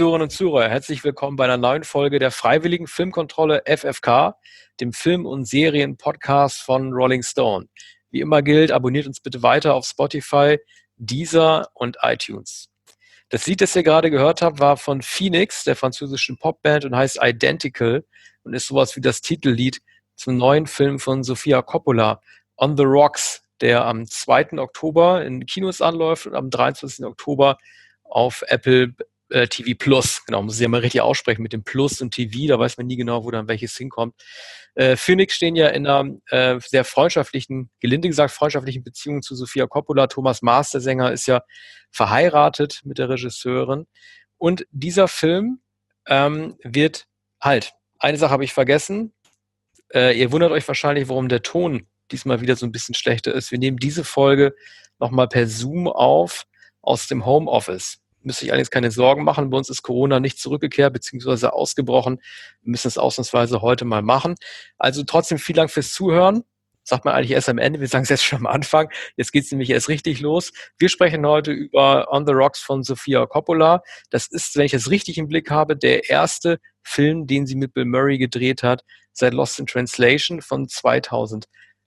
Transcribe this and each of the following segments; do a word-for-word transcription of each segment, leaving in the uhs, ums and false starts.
Zuhörerinnen und Zuhörer, herzlich willkommen bei einer neuen Folge der Freiwilligen Filmkontrolle F F K, dem Film- und Serien-Podcast von Rolling Stone. Wie immer gilt, abonniert uns bitte weiter auf Spotify, Deezer und iTunes. Das Lied, das ihr gerade gehört habt, war von Phoenix, der französischen Popband, und heißt Identical und ist sowas wie das Titellied zum neuen Film von Sofia Coppola, On the Rocks, der am zweiten Oktober in Kinos anläuft und am dreiundzwanzigsten Oktober auf Apple äh, T V Plus. Genau, muss ich ja mal richtig aussprechen mit dem Plus und T V, da weiß man nie genau, wo dann welches hinkommt. Äh, Phoenix stehen ja in einer äh, sehr freundschaftlichen, gelinde gesagt freundschaftlichen Beziehung zu Sofia Coppola. Thomas Maas, der Sänger, ist ja verheiratet mit der Regisseurin. Und dieser Film ähm, wird halt, eine Sache habe ich vergessen, äh, ihr wundert euch wahrscheinlich, warum der Ton diesmal wieder so ein bisschen schlechter ist. Wir nehmen diese Folge nochmal per Zoom auf aus dem Homeoffice. Müsst euch allerdings keine Sorgen machen. Bei uns ist Corona nicht zurückgekehrt bzw. ausgebrochen. Wir müssen es ausnahmsweise heute mal machen. Also trotzdem vielen Dank fürs Zuhören. Sagt man eigentlich erst am Ende. Wir sagen es jetzt schon am Anfang. Jetzt geht es nämlich erst richtig los. Wir sprechen heute über On the Rocks von Sofia Coppola. Das ist, wenn ich es richtig im Blick habe, der erste Film, den sie mit Bill Murray gedreht hat, seit Lost in Translation von zweitausendeins.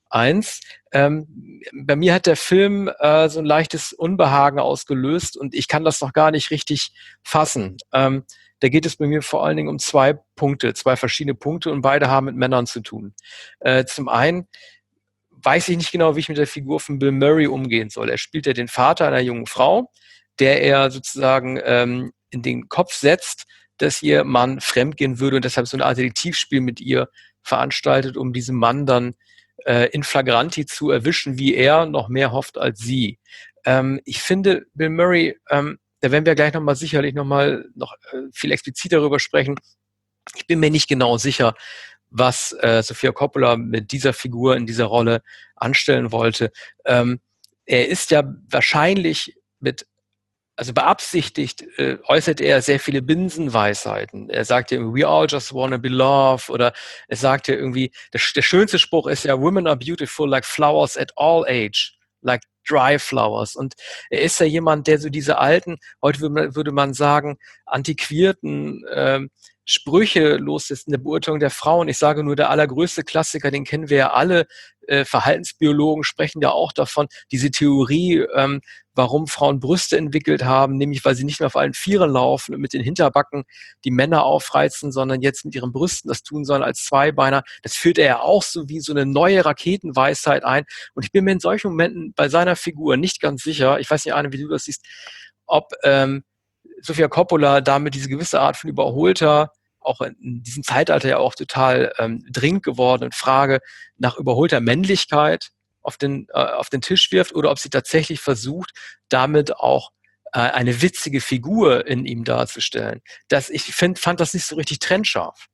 Ähm, bei mir hat der Film äh, so ein leichtes Unbehagen ausgelöst und ich kann das noch gar nicht richtig fassen. Ähm, da geht es bei mir vor allen Dingen um zwei Punkte, zwei verschiedene Punkte und beide haben mit Männern zu tun. Äh, zum einen weiß ich nicht genau, wie ich mit der Figur von Bill Murray umgehen soll. Er spielt ja den Vater einer jungen Frau, der er sozusagen ähm, in den Kopf setzt, dass ihr Mann fremdgehen würde und deshalb so eine Art Detektivspiel mit ihr veranstaltet, um diesen Mann dann äh, in flagranti zu erwischen, wie er noch mehr hofft als sie. Ähm, ich finde, Bill Murray, ähm, da werden wir gleich nochmal sicherlich nochmal noch äh, viel expliziter darüber sprechen. Ich bin mir nicht genau sicher, was äh, Sofia Coppola mit dieser Figur in dieser Rolle anstellen wollte. Ähm, er ist ja wahrscheinlich mit also beabsichtigt äh, äußert er sehr viele Binsenweisheiten. Er sagt ja, we all just wanna be loved, oder er sagt ja irgendwie, der, der schönste Spruch ist ja, women are beautiful like flowers at all age, like dry flowers. Und er ist ja jemand, der so diese alten, heute würde man, würde man sagen, antiquierten ähm, Sprüche los ist in der Beurteilung der Frauen. Ich sage nur, der allergrößte Klassiker, den kennen wir ja alle, äh, Verhaltensbiologen sprechen ja auch davon, diese Theorie, ähm, warum Frauen Brüste entwickelt haben, nämlich weil sie nicht mehr auf allen Vieren laufen und mit den Hinterbacken die Männer aufreizen, sondern jetzt mit ihren Brüsten das tun sollen als Zweibeiner. Das führt er ja auch so wie so eine neue Raketenweisheit ein. Und ich bin mir in solchen Momenten bei seiner Figur nicht ganz sicher, ich weiß nicht, Arne, wie du das siehst, ob ähm, Sofia Coppola damit diese gewisse Art von überholter, auch in diesem Zeitalter ja auch total ähm, dringend gewordenen Frage nach überholter Männlichkeit auf den, äh, auf den Tisch wirft oder ob sie tatsächlich versucht, damit auch äh, eine witzige Figur in ihm darzustellen. Das, ich find, fand das nicht so richtig trennscharf.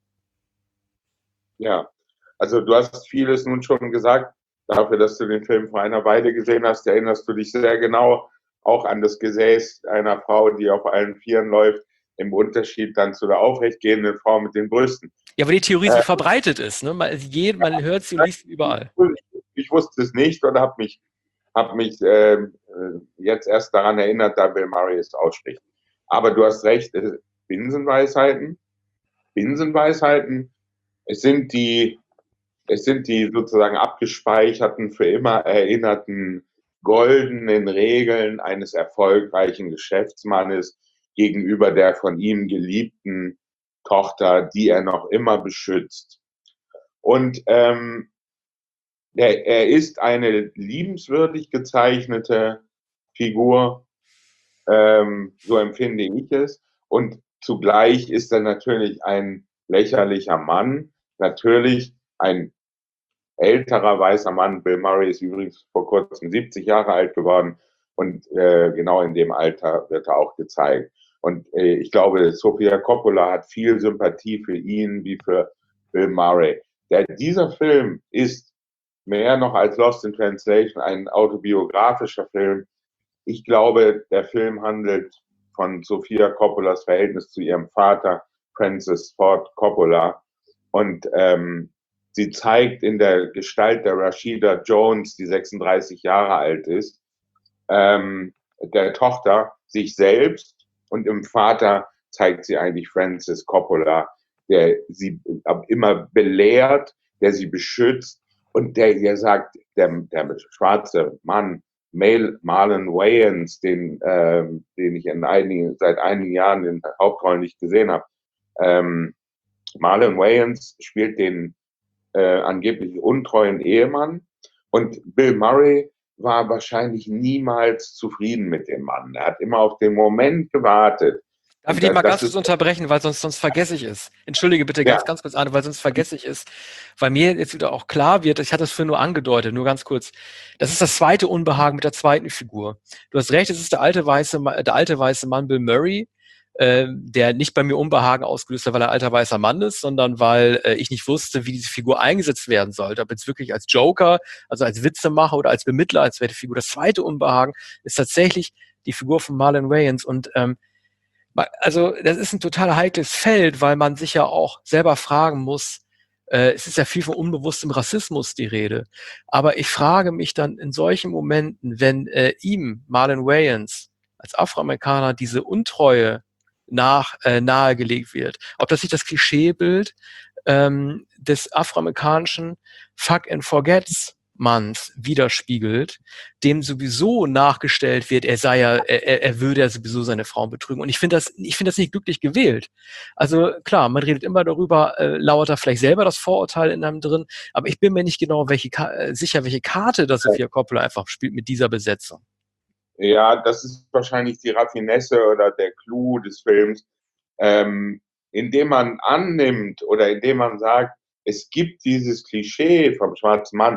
Ja, also du hast vieles nun schon gesagt. Dafür, dass du den Film vor einer Weile gesehen hast, erinnerst du dich sehr genau auch an das Gesäß einer Frau, die auf allen Vieren läuft, im Unterschied dann zu der aufrechtgehenden Frau mit den Brüsten. Ja, weil die Theorie äh, so verbreitet ist. Ne? Man, je, man hört sie und liest sie überall. Ich, ich wusste es nicht und habe mich, hab mich äh, jetzt erst daran erinnert, da Bill Murray es ausspricht. Aber du hast recht, Binsenweisheiten, Binsenweisheiten, es sind die, es sind die sozusagen abgespeicherten, für immer erinnerten goldenen Regeln eines erfolgreichen Geschäftsmannes gegenüber der von ihm geliebten Tochter, die er noch immer beschützt. Und ähm, er, er ist eine liebenswürdig gezeichnete Figur, ähm, so empfinde ich es. Und zugleich ist er natürlich ein lächerlicher Mann, natürlich ein älterer weißer Mann. Bill Murray ist übrigens vor kurzem siebzig Jahre alt geworden und äh, genau in dem Alter wird er auch gezeigt. Und äh, ich glaube, Sofia Coppola hat viel Sympathie für ihn wie für Bill Murray. Der, dieser Film ist mehr noch als Lost in Translation ein autobiografischer Film. Ich glaube, der Film handelt von Sofia Coppolas Verhältnis zu ihrem Vater, Francis Ford Coppola. Und ähm, sie zeigt in der Gestalt der Rashida Jones, die sechsunddreißig Jahre alt ist, ähm, der Tochter sich selbst und im Vater zeigt sie eigentlich Francis Coppola, der sie immer belehrt, der sie beschützt und der ihr sagt, der, der schwarze Mann, Marlon Wayans, den, ähm, den ich in einigen, seit einigen Jahren in der Hauptrolle nicht gesehen habe. Ähm, Marlon Wayans spielt den äh, angeblich untreuen Ehemann und Bill Murray war wahrscheinlich niemals zufrieden mit dem Mann. Er hat immer auf den Moment gewartet. Darf ich dich mal ganz kurz unterbrechen, weil sonst, sonst vergesse ich es. Entschuldige bitte ganz, ja. ganz kurz, Arne, weil sonst vergesse ich es. Weil mir jetzt wieder auch klar wird, ich hatte es für nur angedeutet, nur ganz kurz. Das ist das zweite Unbehagen mit der zweiten Figur. Du hast recht, es ist der alte weiße, der alte weiße Mann Bill Murray, äh, der nicht bei mir Unbehagen ausgelöst hat, weil er ein alter weißer Mann ist, sondern weil äh, ich nicht wusste, wie diese Figur eingesetzt werden sollte. Ob jetzt wirklich als Joker, also als Witzemacher oder als Bemittler, als zweite Figur. Das zweite Unbehagen ist tatsächlich die Figur von Marlon Wayans und ähm, also das ist ein total heikles Feld, weil man sich ja auch selber fragen muss, äh, es ist ja viel von unbewusstem Rassismus die Rede, aber ich frage mich dann in solchen Momenten, wenn äh, ihm, Marlon Wayans, als Afroamerikaner diese Untreue nach, äh, nahegelegt wird, ob das nicht das Klischeebild ähm, des afroamerikanischen Fuck and Forgets Manns widerspiegelt, dem sowieso nachgestellt wird, er sei ja, er, er würde ja sowieso seine Frauen betrügen. Und ich finde das, ich finde das nicht glücklich gewählt. Also klar, man redet immer darüber, äh, lauert da vielleicht selber das Vorurteil in einem drin, aber ich bin mir nicht genau welche äh, sicher, welche Karte das Sofia Coppola einfach spielt mit dieser Besetzung. Ja, das ist wahrscheinlich die Raffinesse oder der Clou des Films, ähm, indem man annimmt oder indem man sagt, es gibt dieses Klischee vom schwarzen Mann,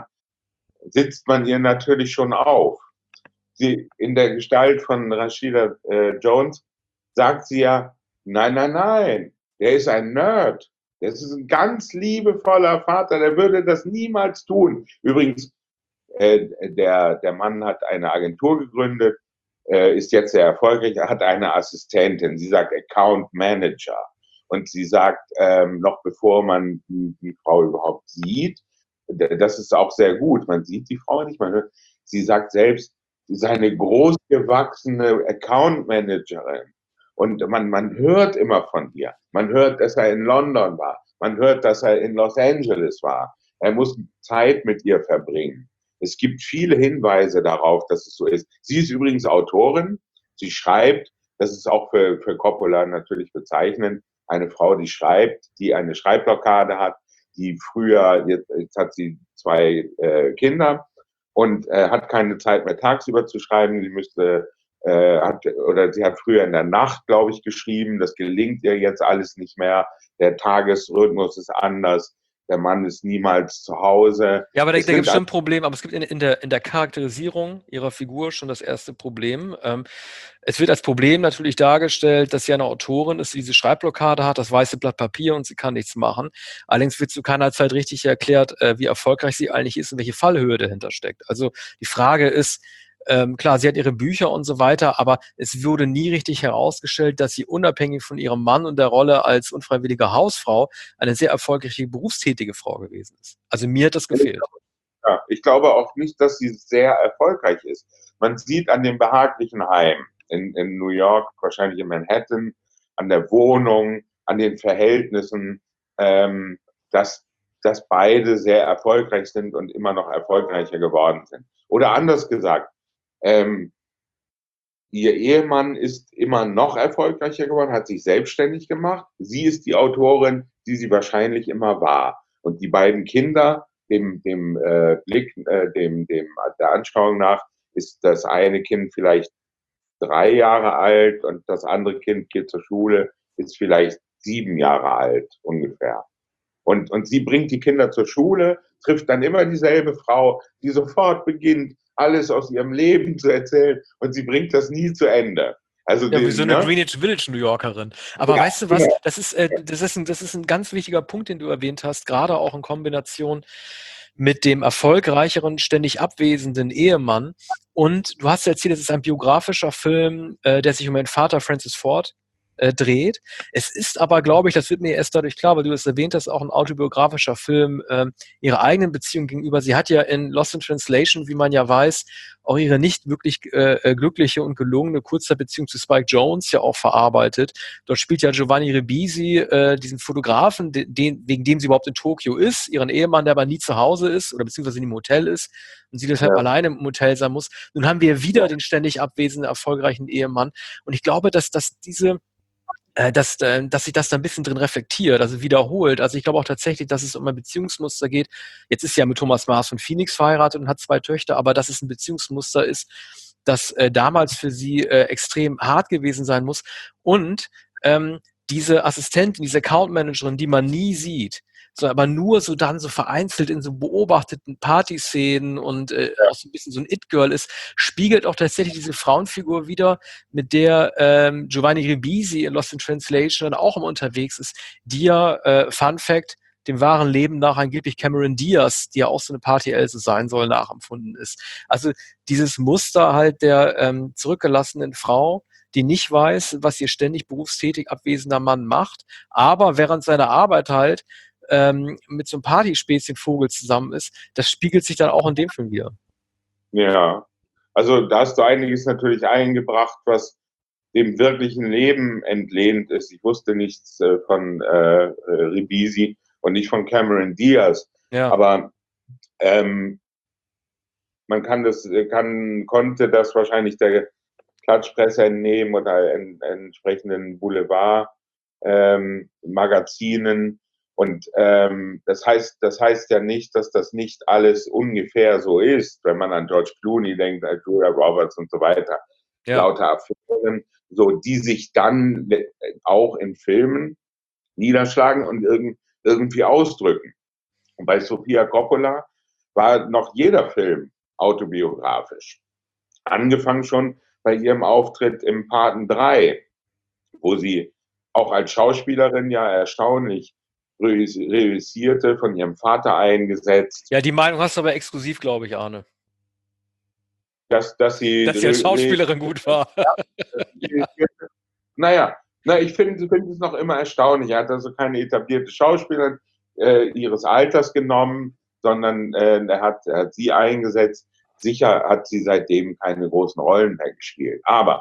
sitzt man ihr natürlich schon auf. Sie, in der Gestalt von Rashida äh, Jones sagt sie ja, nein, nein, nein, der ist ein Nerd. Das ist ein ganz liebevoller Vater, der würde das niemals tun. Übrigens, äh, der, der Mann hat eine Agentur gegründet, äh, ist jetzt sehr erfolgreich, er hat eine Assistentin, sie sagt Account Manager. Und sie sagt, ähm, noch bevor man die, die Frau überhaupt sieht, das ist auch sehr gut. Man sieht die Frau nicht, man hört, sie sagt selbst, sie ist eine großgewachsene Account Managerin. Und man, man hört immer von ihr. Man hört, dass er in London war. Man hört, dass er in Los Angeles war. Er muss Zeit mit ihr verbringen. Es gibt viele Hinweise darauf, dass es so ist. Sie ist übrigens Autorin. Sie schreibt, das ist auch für, für Coppola natürlich bezeichnend, eine Frau, die schreibt, die eine Schreibblockade hat, die früher, jetzt, jetzt hat sie zwei äh, Kinder und äh, hat keine Zeit mehr tagsüber zu schreiben. Sie müsste, äh, hat, oder sie hat früher in der Nacht, glaube ich, geschrieben. Das gelingt ihr jetzt alles nicht mehr. Der Tagesrhythmus ist anders. Der Mann ist niemals zu Hause. Ja, aber da, da gibt es schon ein Problem, aber es gibt in, in, der, in der Charakterisierung ihrer Figur schon das erste Problem. Ähm, es wird als Problem natürlich dargestellt, dass sie eine Autorin ist, die diese Schreibblockade hat, das weiße Blatt Papier und sie kann nichts machen. Allerdings wird zu keiner Zeit richtig erklärt, äh, wie erfolgreich sie eigentlich ist und welche Fallhöhe dahinter steckt. Also die Frage ist, Ähm, klar, sie hat ihre Bücher und so weiter, aber es wurde nie richtig herausgestellt, dass sie unabhängig von ihrem Mann und der Rolle als unfreiwillige Hausfrau eine sehr erfolgreiche berufstätige Frau gewesen ist. Also mir hat das gefehlt. Ja, ich glaube auch nicht, dass sie sehr erfolgreich ist. Man sieht an dem behaglichen Heim in, in New York, wahrscheinlich in Manhattan, an der Wohnung, an den Verhältnissen, ähm, dass, dass beide sehr erfolgreich sind und immer noch erfolgreicher geworden sind. Oder anders gesagt, Ähm, ihr Ehemann ist immer noch erfolgreicher geworden, hat sich selbstständig gemacht. Sie ist die Autorin, die sie wahrscheinlich immer war. Und die beiden Kinder, dem, dem äh, Blick, äh, dem, dem, der Anschauung nach, ist das eine Kind vielleicht drei Jahre alt und das andere Kind geht zur Schule, ist vielleicht sieben Jahre alt ungefähr. Und, und sie bringt die Kinder zur Schule, trifft dann immer dieselbe Frau, die sofort beginnt, alles aus ihrem Leben zu erzählen und sie bringt das nie zu Ende. Also ja, die, wie so eine ne? Greenwich Village New Yorkerin. Aber Ja, weißt du was, genau. das ist, äh, das, ist ein, das ist ein ganz wichtiger Punkt, den du erwähnt hast, gerade auch in Kombination mit dem erfolgreicheren, ständig abwesenden Ehemann. Und du hast erzählt, es ist ein biografischer Film, äh, der sich um den Vater Francis Ford äh, dreht. Es ist aber, glaube ich, das wird mir erst dadurch klar, weil du das erwähnt hast, auch ein autobiografischer Film, ähm, ihrer eigenen Beziehung gegenüber. Sie hat ja in Lost in Translation, wie man ja weiß, auch ihre nicht wirklich äh, glückliche und gelungene Kurzzeitbeziehung zu Spike Jonze ja auch verarbeitet. Dort spielt ja Giovanni Ribisi äh, diesen Fotografen, den, wegen dem sie überhaupt in Tokio ist, ihren Ehemann, der aber nie zu Hause ist oder beziehungsweise in dem Hotel ist und sie deshalb ja. alleine im Hotel sein muss. Nun haben wir wieder den ständig abwesenden, erfolgreichen Ehemann. Und ich glaube, dass, dass diese äh, dass, äh, dass sich das da ein bisschen drin reflektiert, also wiederholt. Also ich glaube auch tatsächlich, dass es um ein Beziehungsmuster geht. Jetzt ist sie ja mit Thomas Mars von Phoenix verheiratet und hat zwei Töchter, aber dass es ein Beziehungsmuster ist, das äh, damals für sie äh, extrem hart gewesen sein muss. Und ähm, diese Assistentin, diese Account-Managerin, die man nie sieht, so, aber nur so dann so vereinzelt in so beobachteten Partyszenen und äh, auch so ein bisschen so ein It-Girl ist, spiegelt auch tatsächlich diese Frauenfigur wieder, mit der ähm, Giovanni Ribisi in Lost in Translation dann auch immer unterwegs ist, die ja, äh, Fun Fact, dem wahren Leben nach angeblich Cameron Diaz, die ja auch so eine Party-Else sein soll, nachempfunden ist. Also dieses Muster halt der ähm, zurückgelassenen Frau, die nicht weiß, was ihr ständig berufstätig abwesender Mann macht, aber während seiner Arbeit halt ähm, mit so einem Partyspäßchenvogel zusammen ist, das spiegelt sich dann auch in dem Film wieder. Ja, also da hast du einiges natürlich eingebracht, was dem wirklichen Leben entlehnt ist. Ich wusste nichts äh, von äh, Ribisi und nicht von Cameron Diaz, ja. aber ähm, man kann das, kann, konnte das wahrscheinlich der Klatschpresse entnehmen oder en, entsprechenden Boulevard ähm, Magazinen. Und ähm, das heißt, das heißt ja nicht, dass das nicht alles ungefähr so ist, wenn man an George Clooney denkt, an Julia Roberts und so weiter. Ja. Lauter Affären, so, die sich dann auch in Filmen niederschlagen und irg- irgendwie ausdrücken. Und bei Sofia Coppola war noch jeder Film autobiografisch. Angefangen schon bei ihrem Auftritt im Paten drei, wo sie auch als Schauspielerin ja erstaunlich reüssierte, von ihrem Vater eingesetzt. Ja, die Meinung hast du aber exklusiv, glaube ich, Arne. Dass, dass sie, dass sie als Schauspielerin gut war. Ja, naja, na, ich finde find es noch immer erstaunlich. Er hat also keine etablierte Schauspielerin äh, ihres Alters genommen, sondern äh, er, hat, er hat sie eingesetzt. Sicher hat sie seitdem keine großen Rollen mehr gespielt. Aber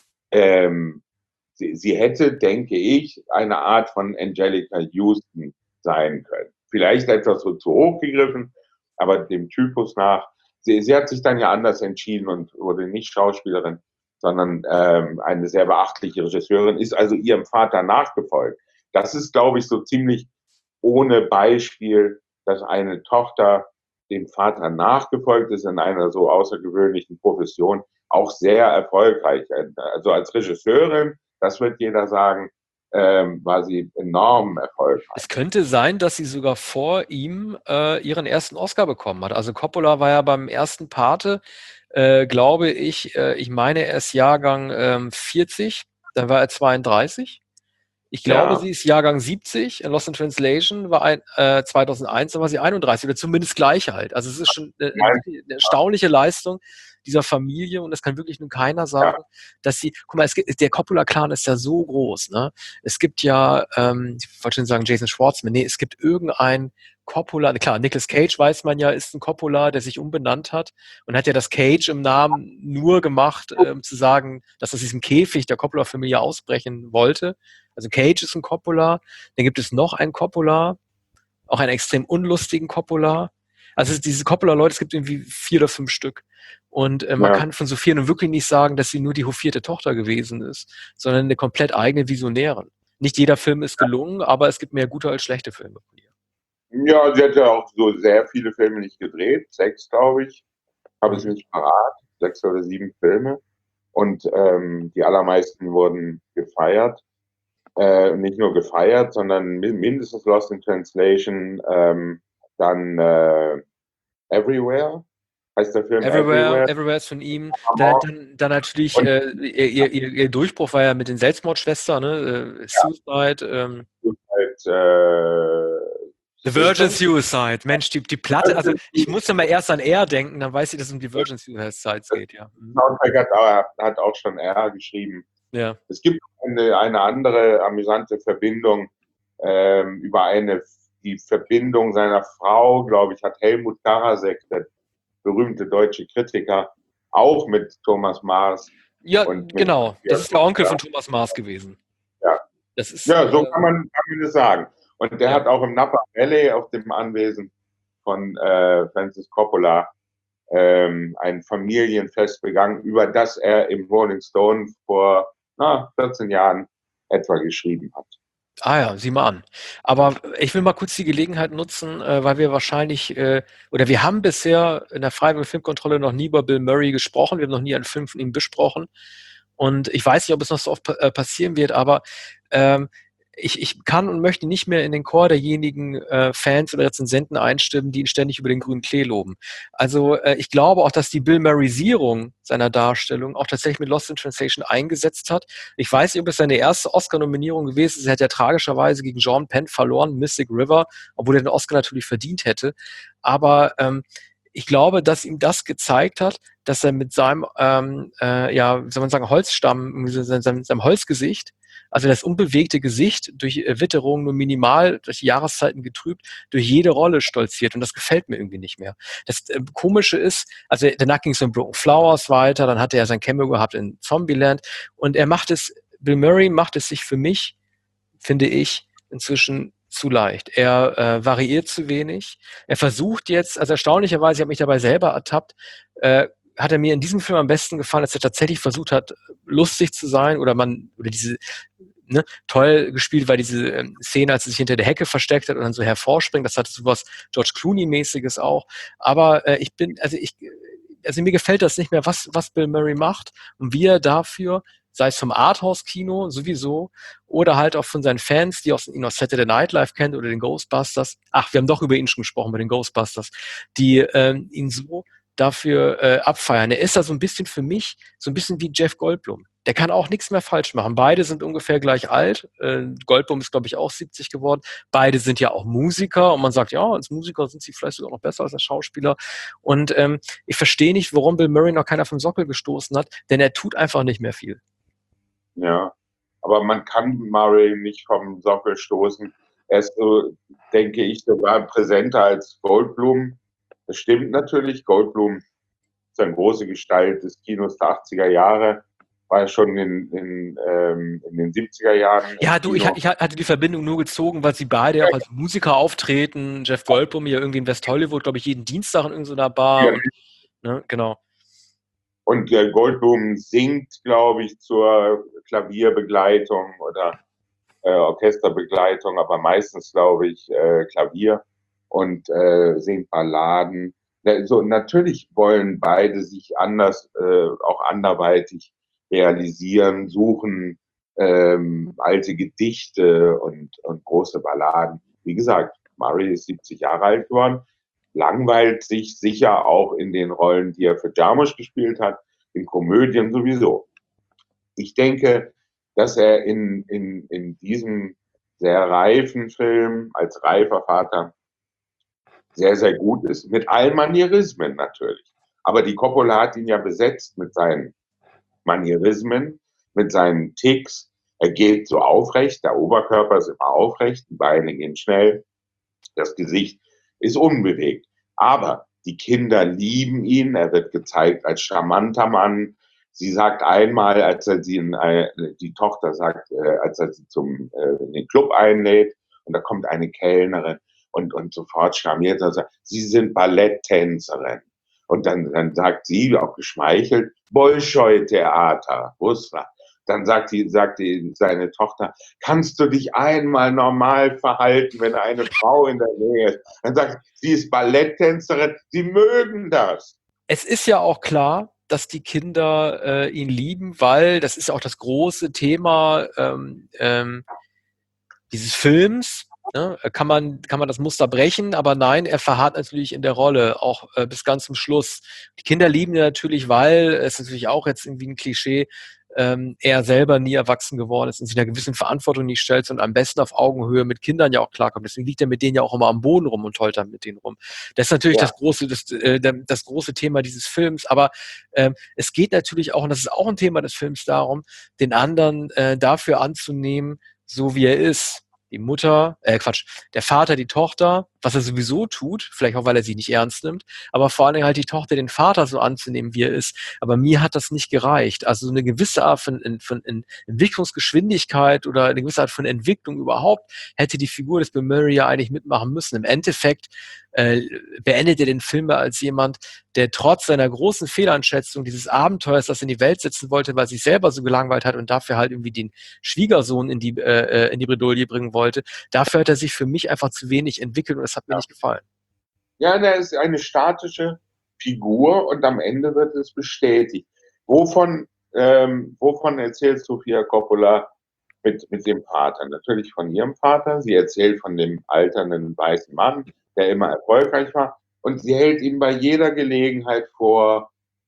ähm, sie, sie hätte, denke ich, eine Art von Angelica Houston sein können. Vielleicht etwas so zu hoch gegriffen, aber dem Typus nach. Sie, sie hat sich dann ja anders entschieden und wurde nicht Schauspielerin, sondern ähm, eine sehr beachtliche Regisseurin, ist also ihrem Vater nachgefolgt. Das ist, glaube ich, so ziemlich ohne Beispiel, dass eine Tochter dem Vater nachgefolgt ist in einer so außergewöhnlichen Profession, auch sehr erfolgreich. Also als Regisseurin, das wird jeder sagen, ähm, war sie enorm erfolgreich. Es könnte sein, dass sie sogar vor ihm äh, ihren ersten Oscar bekommen hat. Also Coppola war ja beim ersten Pate, äh, glaube ich, äh, ich meine, er ist Jahrgang ähm, vierzig, dann war er zweiunddreißig. Ich glaube, ja. Sie ist Jahrgang siebzig. In Lost in Translation war ein, äh, zweitausendeins, dann war sie einunddreißig oder zumindest gleich alt. Also es ist schon eine, eine, eine erstaunliche Leistung dieser Familie und es kann wirklich nun keiner sagen, ja. dass sie, guck mal, es gibt, der Coppola-Clan ist ja so groß, ne? Es gibt ja, ähm, ich wollte schon sagen Jason Schwartzman, nee, es gibt irgendein Coppola, klar, Nicolas Cage weiß man ja, ist ein Coppola, der sich umbenannt hat und hat ja das Cage im Namen nur gemacht, um ähm, zu sagen, dass aus diesem Käfig der Coppola-Familie ausbrechen wollte. Also Cage ist ein Coppola, dann gibt es noch einen Coppola, auch einen extrem unlustigen Coppola. Also diese Coppola-Leute, es gibt irgendwie vier oder fünf Stück. Und äh, man ja. kann von Sophia nun wirklich nicht sagen, dass sie nur die hofierte Tochter gewesen ist, sondern eine komplett eigene Visionärin. Nicht jeder Film ist gelungen, aber es gibt mehr gute als schlechte Filme von ihr. Ja, sie hat ja auch so sehr viele Filme nicht gedreht. Sechs, glaube ich. Habe ich nicht parat. Sechs oder sieben Filme. Und ähm, die allermeisten wurden gefeiert. Äh, nicht nur gefeiert, sondern mindestens Lost in Translation, ähm, dann äh, Everywhere, heißt der Film Everywhere, Everywhere, Everywhere ist von ihm. Dann, dann, dann natürlich, äh, ihr, ihr, ihr Durchbruch war ja mit den Selbstmordschwestern, ne? Äh, Suicide. Ja. Ähm, Suicide äh, The Virgin Suicide, Mensch, die, die Platte, also ich musste mal erst an R denken, dann weiß ich, dass es um die Virgin Suicide geht, ja. Soundtrack hat, hat auch schon R geschrieben. Ja. Es gibt eine, eine andere amüsante Verbindung ähm, über eine, die Verbindung seiner Frau, glaube ich, hat Helmut Karasek, der berühmte deutsche Kritiker, auch mit Thomas Mars Ja, und mit genau. Das ist der Onkel von Thomas Mars gewesen. ja. Das ist, Ja, so äh, kann man, kann man das sagen. Und der ja. hat auch im Napa Valley auf dem Anwesen von äh, Francis Coppola ähm, ein Familienfest begangen, über das er im Rolling Stone vor na, vierzehn Jahren etwa geschrieben hat. Ah ja, sieh mal an. Aber ich will mal kurz die Gelegenheit nutzen, äh, weil wir wahrscheinlich, äh, oder wir haben bisher in der Freiwilligen Filmkontrolle noch nie über Bill Murray gesprochen. Wir haben noch nie einen Film von ihm besprochen. Und ich weiß nicht, ob es noch so oft pa- äh, passieren wird, aber ähm, ich, ich kann und möchte nicht mehr in den Chor derjenigen äh, Fans oder Rezensenten einstimmen, die ihn ständig über den grünen Klee loben. Also äh, ich glaube auch, dass die Bill Murraysierung seiner Darstellung auch tatsächlich mit Lost in Translation eingesetzt hat. Ich weiß nicht, ob es seine erste Oscar-Nominierung gewesen ist. Er hat ja tragischerweise gegen Sean Penn verloren, Mystic River, obwohl er den Oscar natürlich verdient hätte. Aber ähm, ich glaube, dass ihm das gezeigt hat, dass er mit seinem, ähm, äh, ja, wie soll man sagen, Holzstamm, seinem, seinem Holzgesicht, also das unbewegte Gesicht, durch äh, Witterung nur minimal, durch die Jahreszeiten getrübt, durch jede Rolle stolziert. Und das gefällt mir irgendwie nicht mehr. Das äh, Komische ist, also danach ging es in Broken Flowers weiter, dann hatte er sein Cameo gehabt in Zombieland. Und er macht es, Bill Murray macht es sich für mich, finde ich, inzwischen zu leicht. Er äh, variiert zu wenig. Er versucht jetzt, also erstaunlicherweise, ich habe mich dabei selber ertappt, äh, hat er mir in diesem Film am besten gefallen, als er tatsächlich versucht hat, lustig zu sein oder man, oder diese, ne, toll gespielt war diese ähm, Szene, als er sich hinter der Hecke versteckt hat und dann so hervorspringt. Das hatte sowas George Clooney-mäßiges auch. Aber äh, ich bin, also ich, also mir gefällt das nicht mehr, was, was Bill Murray macht und wie er dafür, sei es vom Arthouse-Kino sowieso oder halt auch von seinen Fans, die aus, ihn aus Saturday Night Live kennen oder den Ghostbusters. Ach, wir haben doch über ihn schon gesprochen, bei den Ghostbusters, die ähm, ihn so dafür äh, abfeiern. Er ist da so ein bisschen für mich, so ein bisschen wie Jeff Goldblum. Der kann auch nichts mehr falsch machen. Beide sind ungefähr gleich alt. Äh, Goldblum ist, glaube ich, auch siebzig geworden. Beide sind ja auch Musiker und man sagt, ja, als Musiker sind sie vielleicht sogar noch besser als als Schauspieler. Und ähm, ich verstehe nicht, warum Bill Murray noch keiner vom Sockel gestoßen hat, denn er tut einfach nicht mehr viel. Ja, aber man kann Murray nicht vom Sockel stoßen. Er ist so, denke ich, sogar präsenter als Goldblum. Das stimmt natürlich. Goldblum ist eine große Gestalt des Kinos der achtziger Jahre. War ja schon in, in, ähm, in den siebziger Jahren. Ja, du, ich, ich hatte die Verbindung nur gezogen, weil sie beide ja auch als Musiker auftreten. Jeff Goldblum ja irgendwie in West Hollywood, glaube ich, jeden Dienstag in irgendeiner Bar. Ja. Und, ne, genau. Und der Goldblum singt, glaube ich, zur Klavierbegleitung oder äh, Orchesterbegleitung, aber meistens, glaube ich, äh, Klavier und äh, singt Balladen. So, natürlich wollen beide sich anders, äh, auch anderweitig realisieren, suchen ähm, alte Gedichte und, und große Balladen. Wie gesagt, Murray ist siebzig Jahre alt geworden, langweilt sich sicher auch in den Rollen, die er für Jarmusch gespielt hat, in Komödien sowieso. Ich denke, dass er in, in, in diesem sehr reifen Film als reifer Vater sehr, sehr gut ist, mit allen Manierismen natürlich. Aber die Coppola hat ihn ja besetzt mit seinen Manierismen, mit seinen Ticks. Er geht so aufrecht, der Oberkörper ist immer aufrecht, die Beine gehen schnell, das Gesicht ist unbewegt. Aber die Kinder lieben ihn, er wird gezeigt als charmanter Mann. Sie sagt einmal, als er sie in, äh, die Tochter sagt, äh, als er sie zum, äh, in den Club einlädt, und da kommt eine Kellnerin und, und sofort charmiert er, sagt, sie sind Balletttänzerin. Und dann, dann sagt sie, auch geschmeichelt, Bolschoi-Theater, Rusra. Dann sagt, die, sagt die, seine Tochter, kannst du dich einmal normal verhalten, wenn eine Frau in der Nähe ist? Dann sagt sie, ist Balletttänzerin, sie mögen das. Es ist ja auch klar, dass die Kinder äh, ihn lieben, weil das ist auch das große Thema ähm, ähm, dieses Films. Ne? Kann man, kann man das Muster brechen, aber nein, er verharrt natürlich in der Rolle, auch äh, bis ganz zum Schluss. Die Kinder lieben ihn natürlich, weil es natürlich auch jetzt irgendwie ein Klischee, ähm, er selber nie erwachsen geworden ist und sich einer gewissen Verantwortung nicht stellt und am besten auf Augenhöhe mit Kindern ja auch klarkommt. Deswegen liegt er mit denen ja auch immer am Boden rum und heult dann mit denen rum. Das ist natürlich Ja. das große, das, äh, das große Thema dieses Films. Aber ähm, es geht natürlich auch, und das ist auch ein Thema des Films, darum, den anderen äh, dafür anzunehmen, so wie er ist. Die Mutter, äh Quatsch, der Vater, die Tochter, was er sowieso tut, vielleicht auch, weil er sie nicht ernst nimmt, aber vor allen Dingen halt die Tochter, den Vater so anzunehmen, wie er ist. Aber mir hat das nicht gereicht. Also so eine gewisse Art von, von, von Entwicklungsgeschwindigkeit oder eine gewisse Art von Entwicklung überhaupt hätte die Figur des Bill Murray ja eigentlich mitmachen müssen. Im Endeffekt äh, beendet er den Film als jemand, der trotz seiner großen Fehleinschätzung dieses Abenteuers, das er in die Welt setzen wollte, weil er sich selber so gelangweilt hat und dafür halt irgendwie den Schwiegersohn in die, äh, in die Bredouille bringen wollte, dafür hat er sich für mich einfach zu wenig entwickelt und das hat mir Ja. nicht gefallen. Ja, der ist eine statische Figur und am Ende wird es bestätigt. Wovon, ähm, wovon erzählt Sofia Coppola mit, mit dem Vater? Natürlich von ihrem Vater. Sie erzählt von dem alternden weißen Mann, der immer erfolgreich war. Und sie hält ihm bei jeder Gelegenheit vor,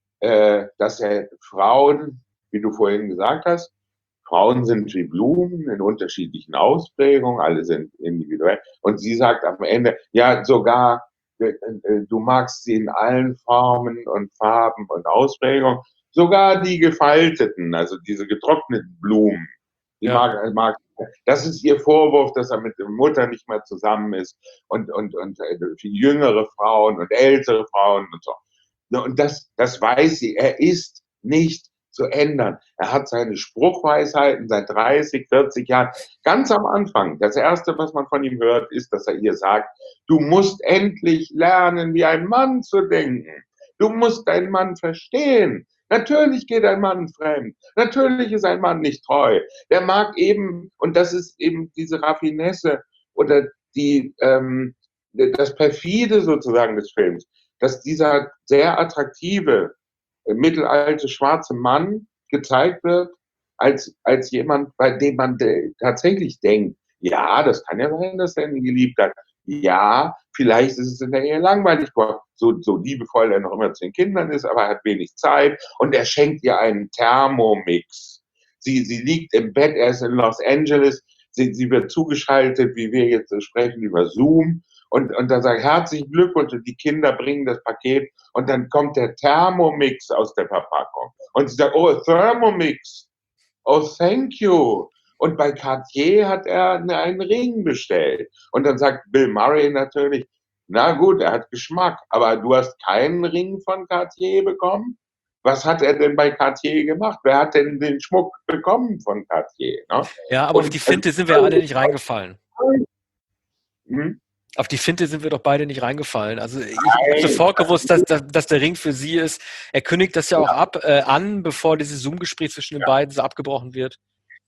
äh, dass er Frauen, wie du vorhin gesagt hast, Frauen sind wie Blumen in unterschiedlichen Ausprägungen, alle sind individuell. Und sie sagt am Ende, ja, sogar äh, äh, du magst sie in allen Formen und Farben und Ausprägungen, sogar die gefalteten, also diese getrockneten Blumen, die Ja. mag, mag. Das ist ihr Vorwurf, dass er mit der Mutter nicht mehr zusammen ist und, und, und äh, jüngere Frauen und ältere Frauen und so. Und das, das weiß sie. Er ist nicht zu ändern. Er hat seine Spruchweisheiten seit dreißig, vierzig Jahren. Ganz am Anfang, das Erste, was man von ihm hört, ist, dass er ihr sagt, du musst endlich lernen, wie ein Mann zu denken. Du musst deinen Mann verstehen. Natürlich geht ein Mann fremd. Natürlich ist ein Mann nicht treu. Der mag eben, und das ist eben diese Raffinesse oder die, ähm, das Perfide sozusagen des Films, dass dieser sehr attraktive, äh, mittelalte schwarze Mann gezeigt wird, als, als jemand, bei dem man de tatsächlich denkt, ja, das kann ja sein, dass er ihn geliebt hat. Ja, vielleicht ist es in der Ehe langweilig, so, so liebevoll er noch immer zu den Kindern ist, aber er hat wenig Zeit und er schenkt ihr einen Thermomix. Sie, sie liegt im Bett, er ist in Los Angeles, sie, sie wird zugeschaltet, wie wir jetzt sprechen, über Zoom. Und, und dann sagt herzlichen Glückwunsch und die Kinder bringen das Paket und dann kommt der Thermomix aus der Verpackung. Und sie sagt, oh, Thermomix, oh, thank you. Und bei Cartier hat er einen Ring bestellt. Und dann sagt Bill Murray natürlich, na gut, er hat Geschmack, aber du hast keinen Ring von Cartier bekommen? Was hat er denn bei Cartier gemacht? Wer hat denn den Schmuck bekommen von Cartier? Ne? Ja, aber und, auf die Finte sind wir alle nicht reingefallen. Hm? Auf die Finte sind wir doch beide nicht reingefallen. Also ich, ich habe sofort gewusst, dass, dass, dass der Ring für sie ist. Er kündigt das ja auch ja. ab, äh, an, bevor dieses Zoom-Gespräch zwischen den ja. beiden so abgebrochen wird.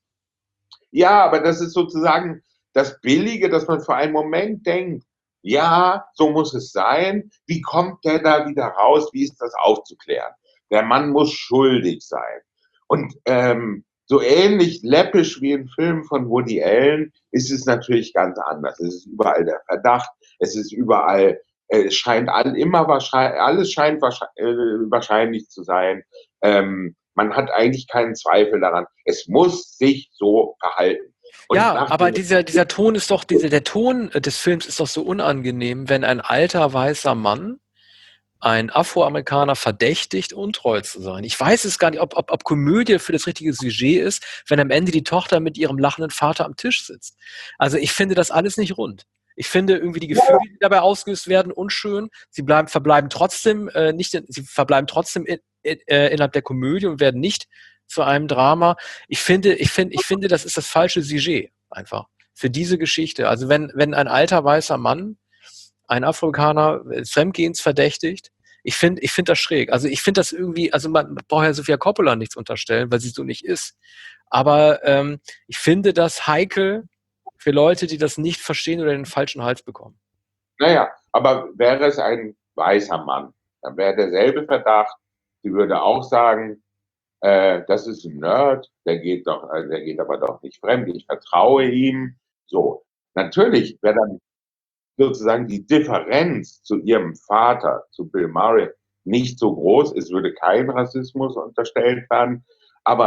Ja, aber das ist sozusagen das Billige, dass man für einen Moment denkt, ja, so muss es sein. Wie kommt der da wieder raus? Wie ist das aufzuklären? Der Mann muss schuldig sein. Und ähm, so ähnlich läppisch wie im Film von Woody Allen ist es natürlich ganz anders. Es ist überall der Verdacht, es ist überall, äh, es scheint all, immer wahrscheinlich, alles scheint wahrscheinlich, äh, wahrscheinlich zu sein. Ähm, man hat eigentlich keinen Zweifel daran. Es muss sich so verhalten. Und ja, aber dieser, dieser Ton ist doch, dieser, der Ton des Films ist doch so unangenehm, wenn ein alter weißer Mann ein Afroamerikaner verdächtigt, untreu zu sein. Ich weiß es gar nicht, ob, ob, ob Komödie für das richtige Sujet ist, wenn am Ende die Tochter mit ihrem lachenden Vater am Tisch sitzt. Also ich finde das alles nicht rund. Ich finde irgendwie die Gefühle, die dabei ausgelöst werden, unschön. Sie bleiben, verbleiben trotzdem äh, nicht, in, sie verbleiben trotzdem in, in, äh, innerhalb der Komödie und werden nicht zu einem Drama. Ich finde, ich finde, ich finde, das ist das falsche Sujet einfach für diese Geschichte. Also wenn, wenn ein alter weißer Mann ein Afrikaner Fremdgehens verdächtigt. Ich finde ich finde das schräg. Also ich finde das irgendwie, also man braucht ja Sofia Coppola nichts unterstellen, weil sie so nicht ist. Aber ähm, ich finde das heikel für Leute, die das nicht verstehen oder den falschen Hals bekommen. Naja, aber wäre es ein weißer Mann, dann wäre derselbe Verdacht. Sie würde auch sagen, äh, das ist ein Nerd, der geht doch, äh, der geht aber doch nicht fremd, ich vertraue ihm. So, natürlich wäre dann sozusagen die Differenz zu ihrem Vater, zu Bill Murray, nicht so groß. Es würde kein Rassismus unterstellt werden. Aber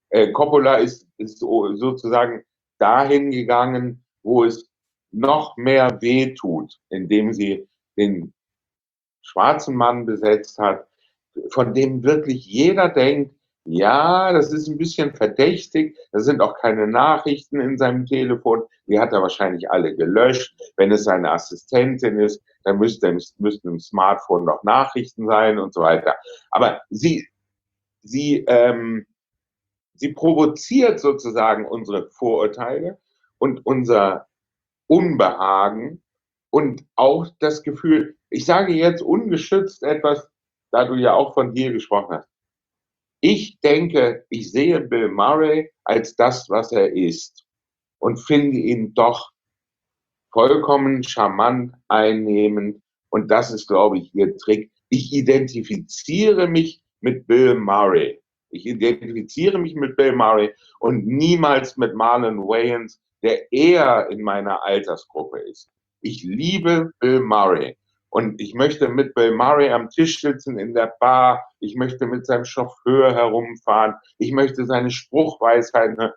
Äh, Coppola ist, ist so, sozusagen dahin gegangen, wo es noch mehr wehtut, indem sie den schwarzen Mann besetzt hat, von dem wirklich jeder denkt, ja, das ist ein bisschen verdächtig, da sind auch keine Nachrichten in seinem Telefon, die hat er wahrscheinlich alle gelöscht. Wenn es seine Assistentin ist, dann müsste, müssten im Smartphone noch Nachrichten sein und so weiter. Aber sie, sie, ähm, sie provoziert sozusagen unsere Vorurteile und unser Unbehagen und auch das Gefühl, ich sage jetzt ungeschützt etwas, da du ja auch von dir gesprochen hast. Ich denke, ich sehe Bill Murray als das, was er ist und finde ihn doch vollkommen charmant, einnehmend und das ist, glaube ich, ihr Trick. Ich identifiziere mich mit Bill Murray. Ich identifiziere mich mit Bill Murray und niemals mit Marlon Wayans, der eher in meiner Altersgruppe ist. Ich liebe Bill Murray und ich möchte mit Bill Murray am Tisch sitzen in der Bar. Ich möchte mit seinem Chauffeur herumfahren. Ich möchte seine Spruchweisheiten.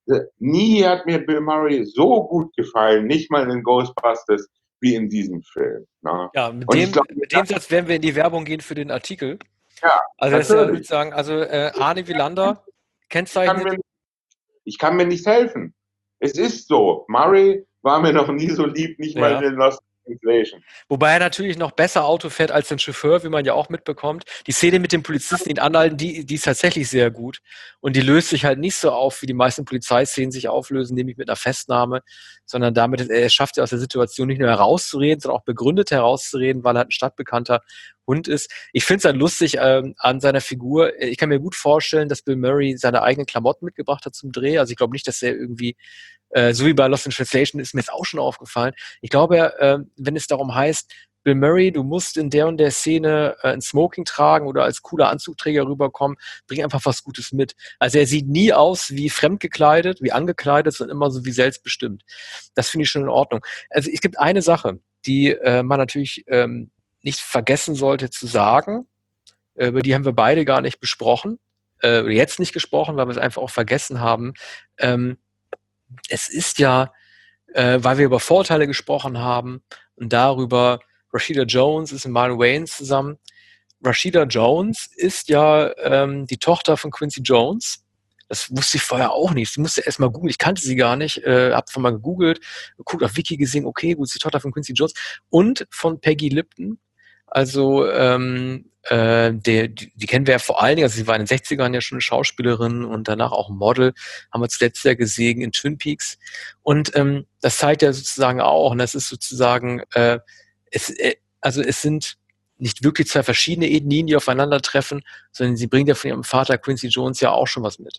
Nie hat mir Bill Murray so gut gefallen, nicht mal in Ghostbusters, wie in diesem Film. Ne? Ja, mit Und ich dem, glaube, mit dem Satz werden wir in die Werbung gehen für den Artikel. ja, Also das ist ja natürlich. sozusagen, also äh, Arne Wielander Ich kann, kennzeichnet. mir, ich kann mir nicht helfen. Es ist so. Murray war mir noch nie so lieb, nicht mal Ja. in den Lost Translation. Wobei er natürlich noch besser Auto fährt als den Chauffeur, wie man ja auch mitbekommt. Die Szene mit dem Polizisten, ihn anhalten, die, die ist tatsächlich sehr gut. Und die löst sich halt nicht so auf, wie die meisten Polizeiszenen sich auflösen, nämlich mit einer Festnahme, sondern damit, er schafft ja aus der Situation nicht nur herauszureden, sondern auch begründet herauszureden, weil er halt ein stadtbekannter Hund ist. Ich finde es dann lustig ähm, an seiner Figur. Ich kann mir gut vorstellen, dass Bill Murray seine eigenen Klamotten mitgebracht hat zum Dreh. Also ich glaube nicht, dass er irgendwie Äh, so wie bei Lost in Translation ist mir jetzt auch schon aufgefallen. Ich glaube, äh, wenn es darum heißt, Bill Murray, du musst in der und der Szene äh, ein Smoking tragen oder als cooler Anzugträger rüberkommen, bring einfach was Gutes mit. Also er sieht nie aus wie fremdgekleidet, wie angekleidet, sondern immer so wie selbstbestimmt. Das finde ich schon in Ordnung. Also es gibt eine Sache, die äh, man natürlich ähm, nicht vergessen sollte zu sagen, äh, über die haben wir beide gar nicht besprochen, äh, jetzt nicht gesprochen, weil wir es einfach auch vergessen haben. Ähm, Es ist ja, äh, weil wir über Vorteile gesprochen haben und darüber, Rashida Jones ist mit Marlon Wayans zusammen. Rashida Jones ist ja ähm, die Tochter von Quincy Jones. Das wusste ich vorher auch nicht. Sie musste erst mal googeln. Ich kannte sie gar nicht. Äh, hab von mal gegoogelt, geguckt auf Wiki gesehen, okay, gut, ist die Tochter von Quincy Jones und von Peggy Lipton. Also ähm, äh, der, die, die kennen wir ja vor allen Dingen, also sie war in den sechzigern ja schon eine Schauspielerin und danach auch ein Model, haben wir zuletzt ja gesehen in Twin Peaks. Und ähm, das zeigt ja sozusagen auch, und das ist sozusagen, äh, es, äh, also es sind nicht wirklich zwei verschiedene Ethnien, die aufeinandertreffen, sondern sie bringt ja von ihrem Vater Quincy Jones ja auch schon was mit.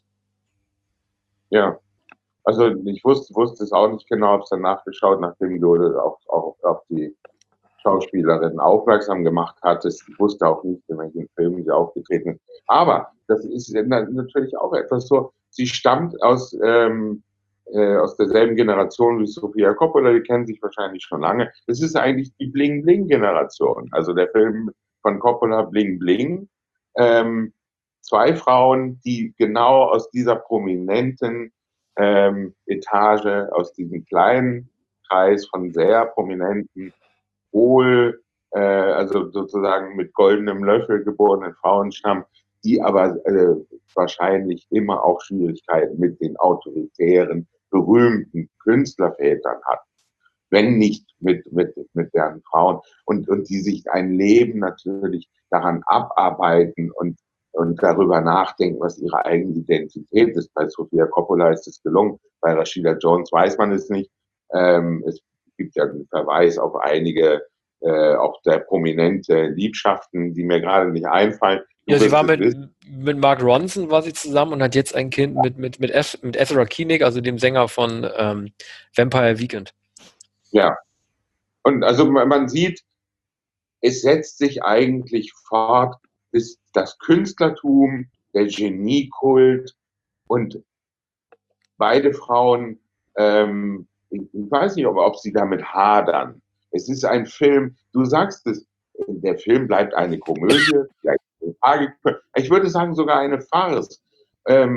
Ja, also ich wusste, wusste es auch nicht genau, habe es dann nachgeschaut, nachdem du auch, auch auf die Schauspielerin aufmerksam gemacht hattest. Ich wusste auch nicht, in welchen Filmen sie aufgetreten ist. Aber das ist natürlich auch etwas so, sie stammt aus, ähm, äh, aus derselben Generation wie Sofia Coppola, die kennen sich wahrscheinlich schon lange. Das ist eigentlich die Bling-Bling-Generation. Also der Film von Coppola Bling Bling. Ähm, zwei Frauen, die genau aus dieser prominenten ähm, Etage, aus diesem kleinen Kreis von sehr prominenten, wohl, äh, also sozusagen mit goldenem Löffel geborenen Frauen stammen, die aber äh, wahrscheinlich immer auch Schwierigkeiten mit den autoritären, berühmten Künstlervätern hatten, wenn nicht mit, mit, mit deren Frauen und, und die sich ein Leben natürlich daran abarbeiten und, und darüber nachdenken, was ihre eigene Identität ist. Bei Sofia Coppola ist es gelungen, bei Rashida Jones weiß man es nicht. Ähm, es gibt ja einen Verweis auf einige äh, auch der prominente Liebschaften, die mir gerade nicht einfallen. Du Ja, sie war wirst es mit, wissen. mit Mark Ronson war sie zusammen und hat jetzt ein Kind mit, mit, mit, Ez, mit Ezra Koenig, also dem Sänger von ähm, Vampire Weekend. Ja, und also man man sieht, es setzt sich eigentlich fort, bis das Künstlertum, der Geniekult und beide Frauen, ähm, ich, ich weiß nicht, ob, ob sie damit hadern. Es ist ein Film, du sagst es, der Film bleibt eine Komödie, vielleicht eine Tragik, ich würde sagen sogar eine Farce. Ähm,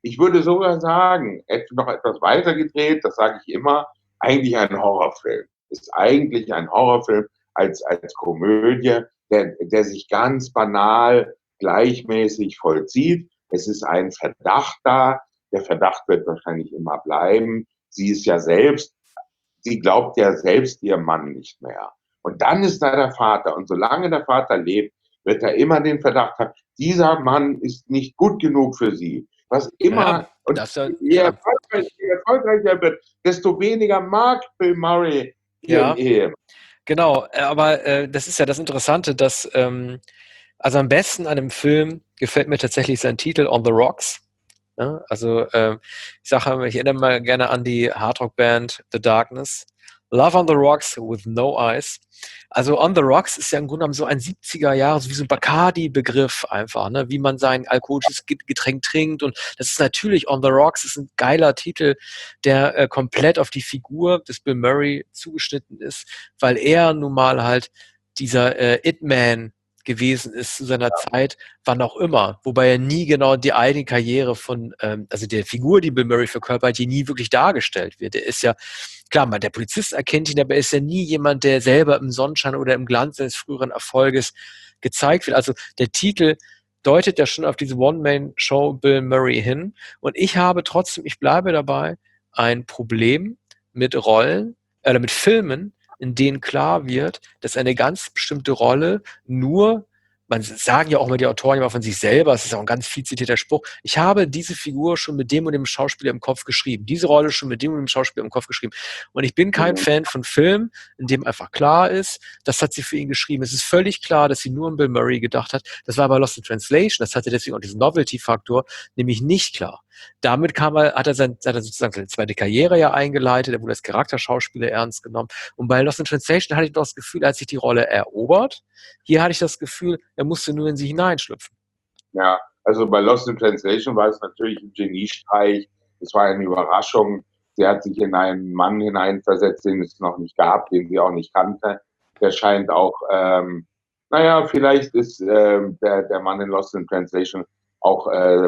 Ich würde sogar sagen, noch etwas weiter gedreht, das sage ich immer, eigentlich ein Horrorfilm. Ist eigentlich ein Horrorfilm als, als Komödie, der, der sich ganz banal gleichmäßig vollzieht. Es ist ein Verdacht da. Der Verdacht wird wahrscheinlich immer bleiben. Sie ist ja selbst, sie glaubt ja selbst ihrem Mann nicht mehr. Und dann ist da der Vater. Und solange der Vater lebt, wird er immer den Verdacht haben, dieser Mann ist nicht gut genug für sie. Was immer, Ja, und das, äh, je klar. erfolgreicher, je erfolgreicher er wird, desto weniger mag Bill Murray ihren Ja, Ehemann. genau. Äh, Aber äh, das ist ja das Interessante, dass ähm, also am besten an dem Film gefällt mir tatsächlich sein Titel On the Rocks. Ja, also äh, ich sage, ich erinnere mal gerne an die Hardrock-Band The Darkness. Love on the Rocks with no eyes. Also On the Rocks ist ja im Grunde genommen so ein siebziger Jahre, so wie so ein Bacardi-Begriff einfach, ne? Wie man sein alkoholisches Getränk trinkt. Und das ist natürlich On the Rocks, ist ein geiler Titel, der äh, komplett auf die Figur des Bill Murray zugeschnitten ist, weil er nun mal halt dieser äh, It-Man gewesen ist zu seiner Zeit, wann auch immer, wobei er nie genau die eigene Karriere von, ähm, also der Figur, die Bill Murray verkörpert, die nie wirklich dargestellt wird. Er ist ja, klar, man, der Polizist erkennt ihn, aber er ist ja nie jemand, der selber im Sonnenschein oder im Glanz seines früheren Erfolges gezeigt wird. Also der Titel deutet ja schon auf diese One-Man-Show Bill Murray hin. Und ich habe trotzdem, ich bleibe dabei, ein Problem mit Rollen, äh, mit Filmen, in denen klar wird, dass eine ganz bestimmte Rolle nur, man sagen ja auch mal die Autoren immer von sich selber, es ist auch ein ganz viel zitierter Spruch, ich habe diese Figur schon mit dem und dem Schauspieler im Kopf geschrieben, diese Rolle schon mit dem und dem Schauspieler im Kopf geschrieben. Und ich bin kein Fan von Filmen, in dem einfach klar ist, das hat sie für ihn geschrieben. Es ist völlig klar, dass sie nur an Bill Murray gedacht hat. Das war bei Lost in Translation, das hatte deswegen auch diesen Novelty-Faktor, nämlich nicht klar. Damit kam er, hat er, sein, hat er sozusagen seine zweite Karriere ja eingeleitet, er wurde als Charakterschauspieler ernst genommen. Und bei Lost in Translation hatte ich doch das Gefühl, er hat sich die Rolle erobert. Hier hatte ich das Gefühl, er musste nur in sie hineinschlüpfen. Ja, also bei Lost in Translation war es natürlich ein Geniestreich. Es war eine Überraschung. Sie hat sich in einen Mann hineinversetzt, den es noch nicht gab, den sie auch nicht kannte. Der scheint auch, ähm, naja, vielleicht ist ähm, der, der Mann in Lost in Translation auch äh,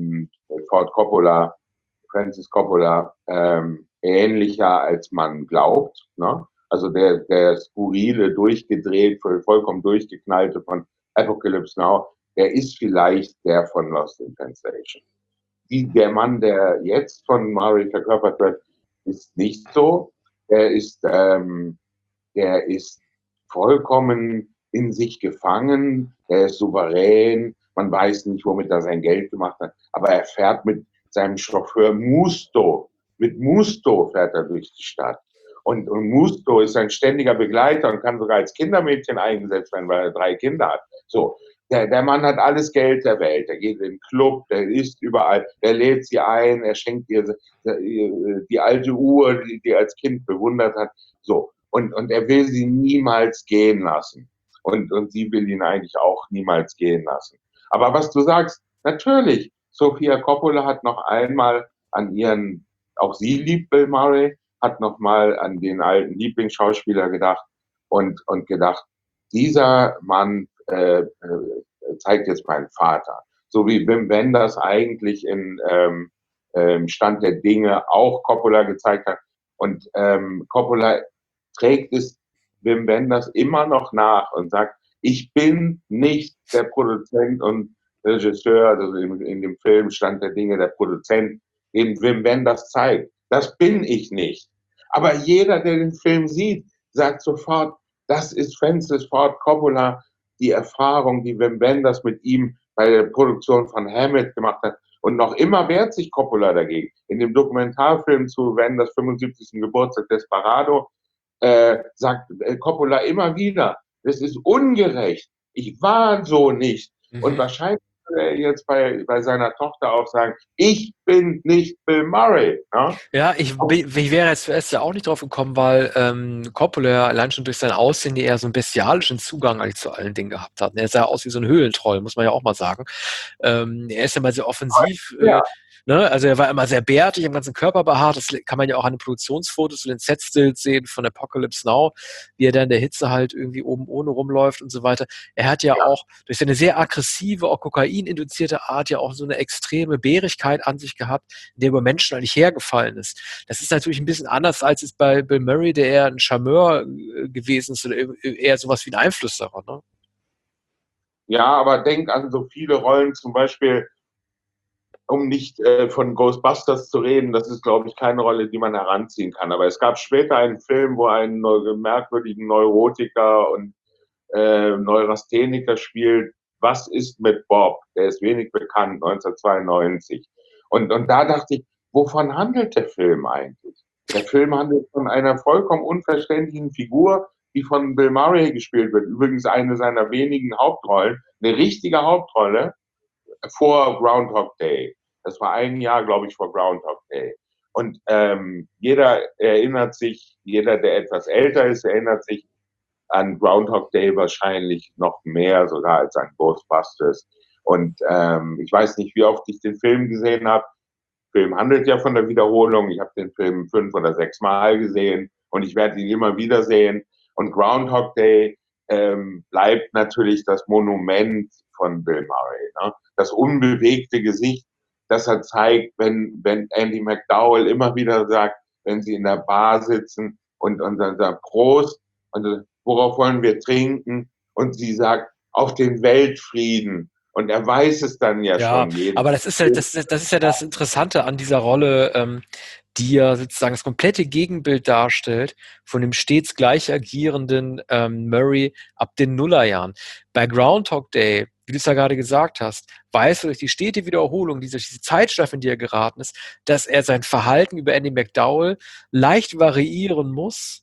Ford Coppola, Francis Coppola, ähm, ähnlicher als man glaubt. Ne? Also der, der skurrile, durchgedreht, vollkommen durchgeknallte von Apocalypse Now, der ist vielleicht der von Lost in Translation. Die, der Mann, der jetzt von Murray verkörpert wird, ist nicht so. Der ist, ähm, der ist vollkommen in sich gefangen, der ist souverän, man weiß nicht, womit er sein Geld gemacht hat, aber er fährt mit seinem Chauffeur Musto, mit Musto fährt er durch die Stadt. Und, und Musto ist ein ständiger Begleiter und kann sogar als Kindermädchen eingesetzt werden, weil er drei Kinder hat. So, der, der Mann hat alles Geld der Welt. Er geht in den Club, der isst überall, der lädt sie ein, er schenkt ihr die, die alte Uhr, die, die er als Kind bewundert hat. So, und, und er will sie niemals gehen lassen. Und, und sie will ihn eigentlich auch niemals gehen lassen. Aber was du sagst, natürlich, Sofia Coppola hat noch einmal an ihren, auch sie liebt Bill Murray, hat noch mal an den alten Lieblingsschauspieler gedacht und, und gedacht, dieser Mann äh, zeigt jetzt meinen Vater. So wie Wim Wenders eigentlich in ähm, ähm, Stand der Dinge auch Coppola gezeigt hat. Und ähm, Coppola trägt es Wim Wenders immer noch nach und sagt, ich bin nicht der Produzent und Regisseur, also in, in dem Film Stand der Dinge der Produzent, den Wim Wenders zeigt. Das bin ich nicht. Aber jeder, der den Film sieht, sagt sofort, das ist Francis Ford Coppola, die Erfahrung, die Wim Wenders mit ihm bei der Produktion von Hamlet gemacht hat. Und noch immer wehrt sich Coppola dagegen. In dem Dokumentarfilm zu Wenders fünfundsiebzigsten Geburtstag, Desperado, äh, sagt äh, Coppola immer wieder, das ist ungerecht. Ich war so nicht. Mhm. Und wahrscheinlich würde er jetzt bei, bei seiner Tochter auch sagen, ich bin nicht Bill Murray. Ja, ja ich, ich wäre jetzt zuerst ja auch nicht drauf gekommen, weil ähm, Coppola allein schon durch sein Aussehen eher so einen bestialischen Zugang eigentlich zu allen Dingen gehabt hat. Er sah aus wie so ein Höhlentroll, muss man ja auch mal sagen. Ähm, er ist ja mal sehr offensiv. Ja. Äh, Ne? Also er war immer sehr bärtig, am ganzen Körper behaart. Das kann man ja auch an den Produktionsfotos zu den Set-Stills sehen von Apocalypse Now, wie er da in der Hitze halt irgendwie oben ohne rumläuft und so weiter. Er hat ja, ja. auch durch seine sehr aggressive, auch Kokain-induzierte Art ja auch so eine extreme Bärigkeit an sich eigentlich gehabt, in der über Menschen eigentlich hergefallen ist. Das ist natürlich ein bisschen anders als es bei Bill Murray, der eher ein Charmeur äh, gewesen ist oder eher sowas wie ein Einflüsterer, ne? Ja, aber denk an so viele Rollen, zum Beispiel, um nicht äh, von Ghostbusters zu reden, das ist, glaube ich, keine Rolle, die man heranziehen kann. Aber es gab später einen Film, wo ein neu- merkwürdigen Neurotiker und äh, Neurastheniker spielt. Was ist mit Bob? Der ist wenig bekannt, neunzehnhundertzweiundneunzig. Und, und da dachte ich, wovon handelt der Film eigentlich? Der Film handelt von einer vollkommen unverständlichen Figur, die von Bill Murray gespielt wird. Übrigens eine seiner wenigen Hauptrollen, eine richtige Hauptrolle vor Groundhog Day. Das war ein Jahr, glaube ich, vor Groundhog Day. Und ähm, jeder erinnert sich, jeder, der etwas älter ist, erinnert sich an Groundhog Day wahrscheinlich noch mehr sogar als an Ghostbusters. Und ähm, ich weiß nicht, wie oft ich den Film gesehen habe. Der Film handelt ja von der Wiederholung. Ich habe den Film fünf oder sechs Mal gesehen und ich werde ihn immer wieder sehen. Und Groundhog Day ähm, bleibt natürlich das Monument von Bill Murray. Ne? Das unbewegte Gesicht, das er zeigt, wenn, wenn Andy McDowell immer wieder sagt, wenn sie in der Bar sitzen und, und dann sagt Prost, und worauf wollen wir trinken? Und sie sagt, auf den Weltfrieden. Und er weiß es dann ja Ja, schon jeden. aber das ist ja, das, ist- das ist ja das Interessante an dieser Rolle, ähm, die ja sozusagen das komplette Gegenbild darstellt von dem stets gleich agierenden ähm, Murray ab den Nullerjahren. Bei Groundhog Day, wie du es ja gerade gesagt hast, weißt du durch die stete Wiederholung, diese, diese Zeitschleife, in die er geraten ist, dass er sein Verhalten über Andy McDowell leicht variieren muss,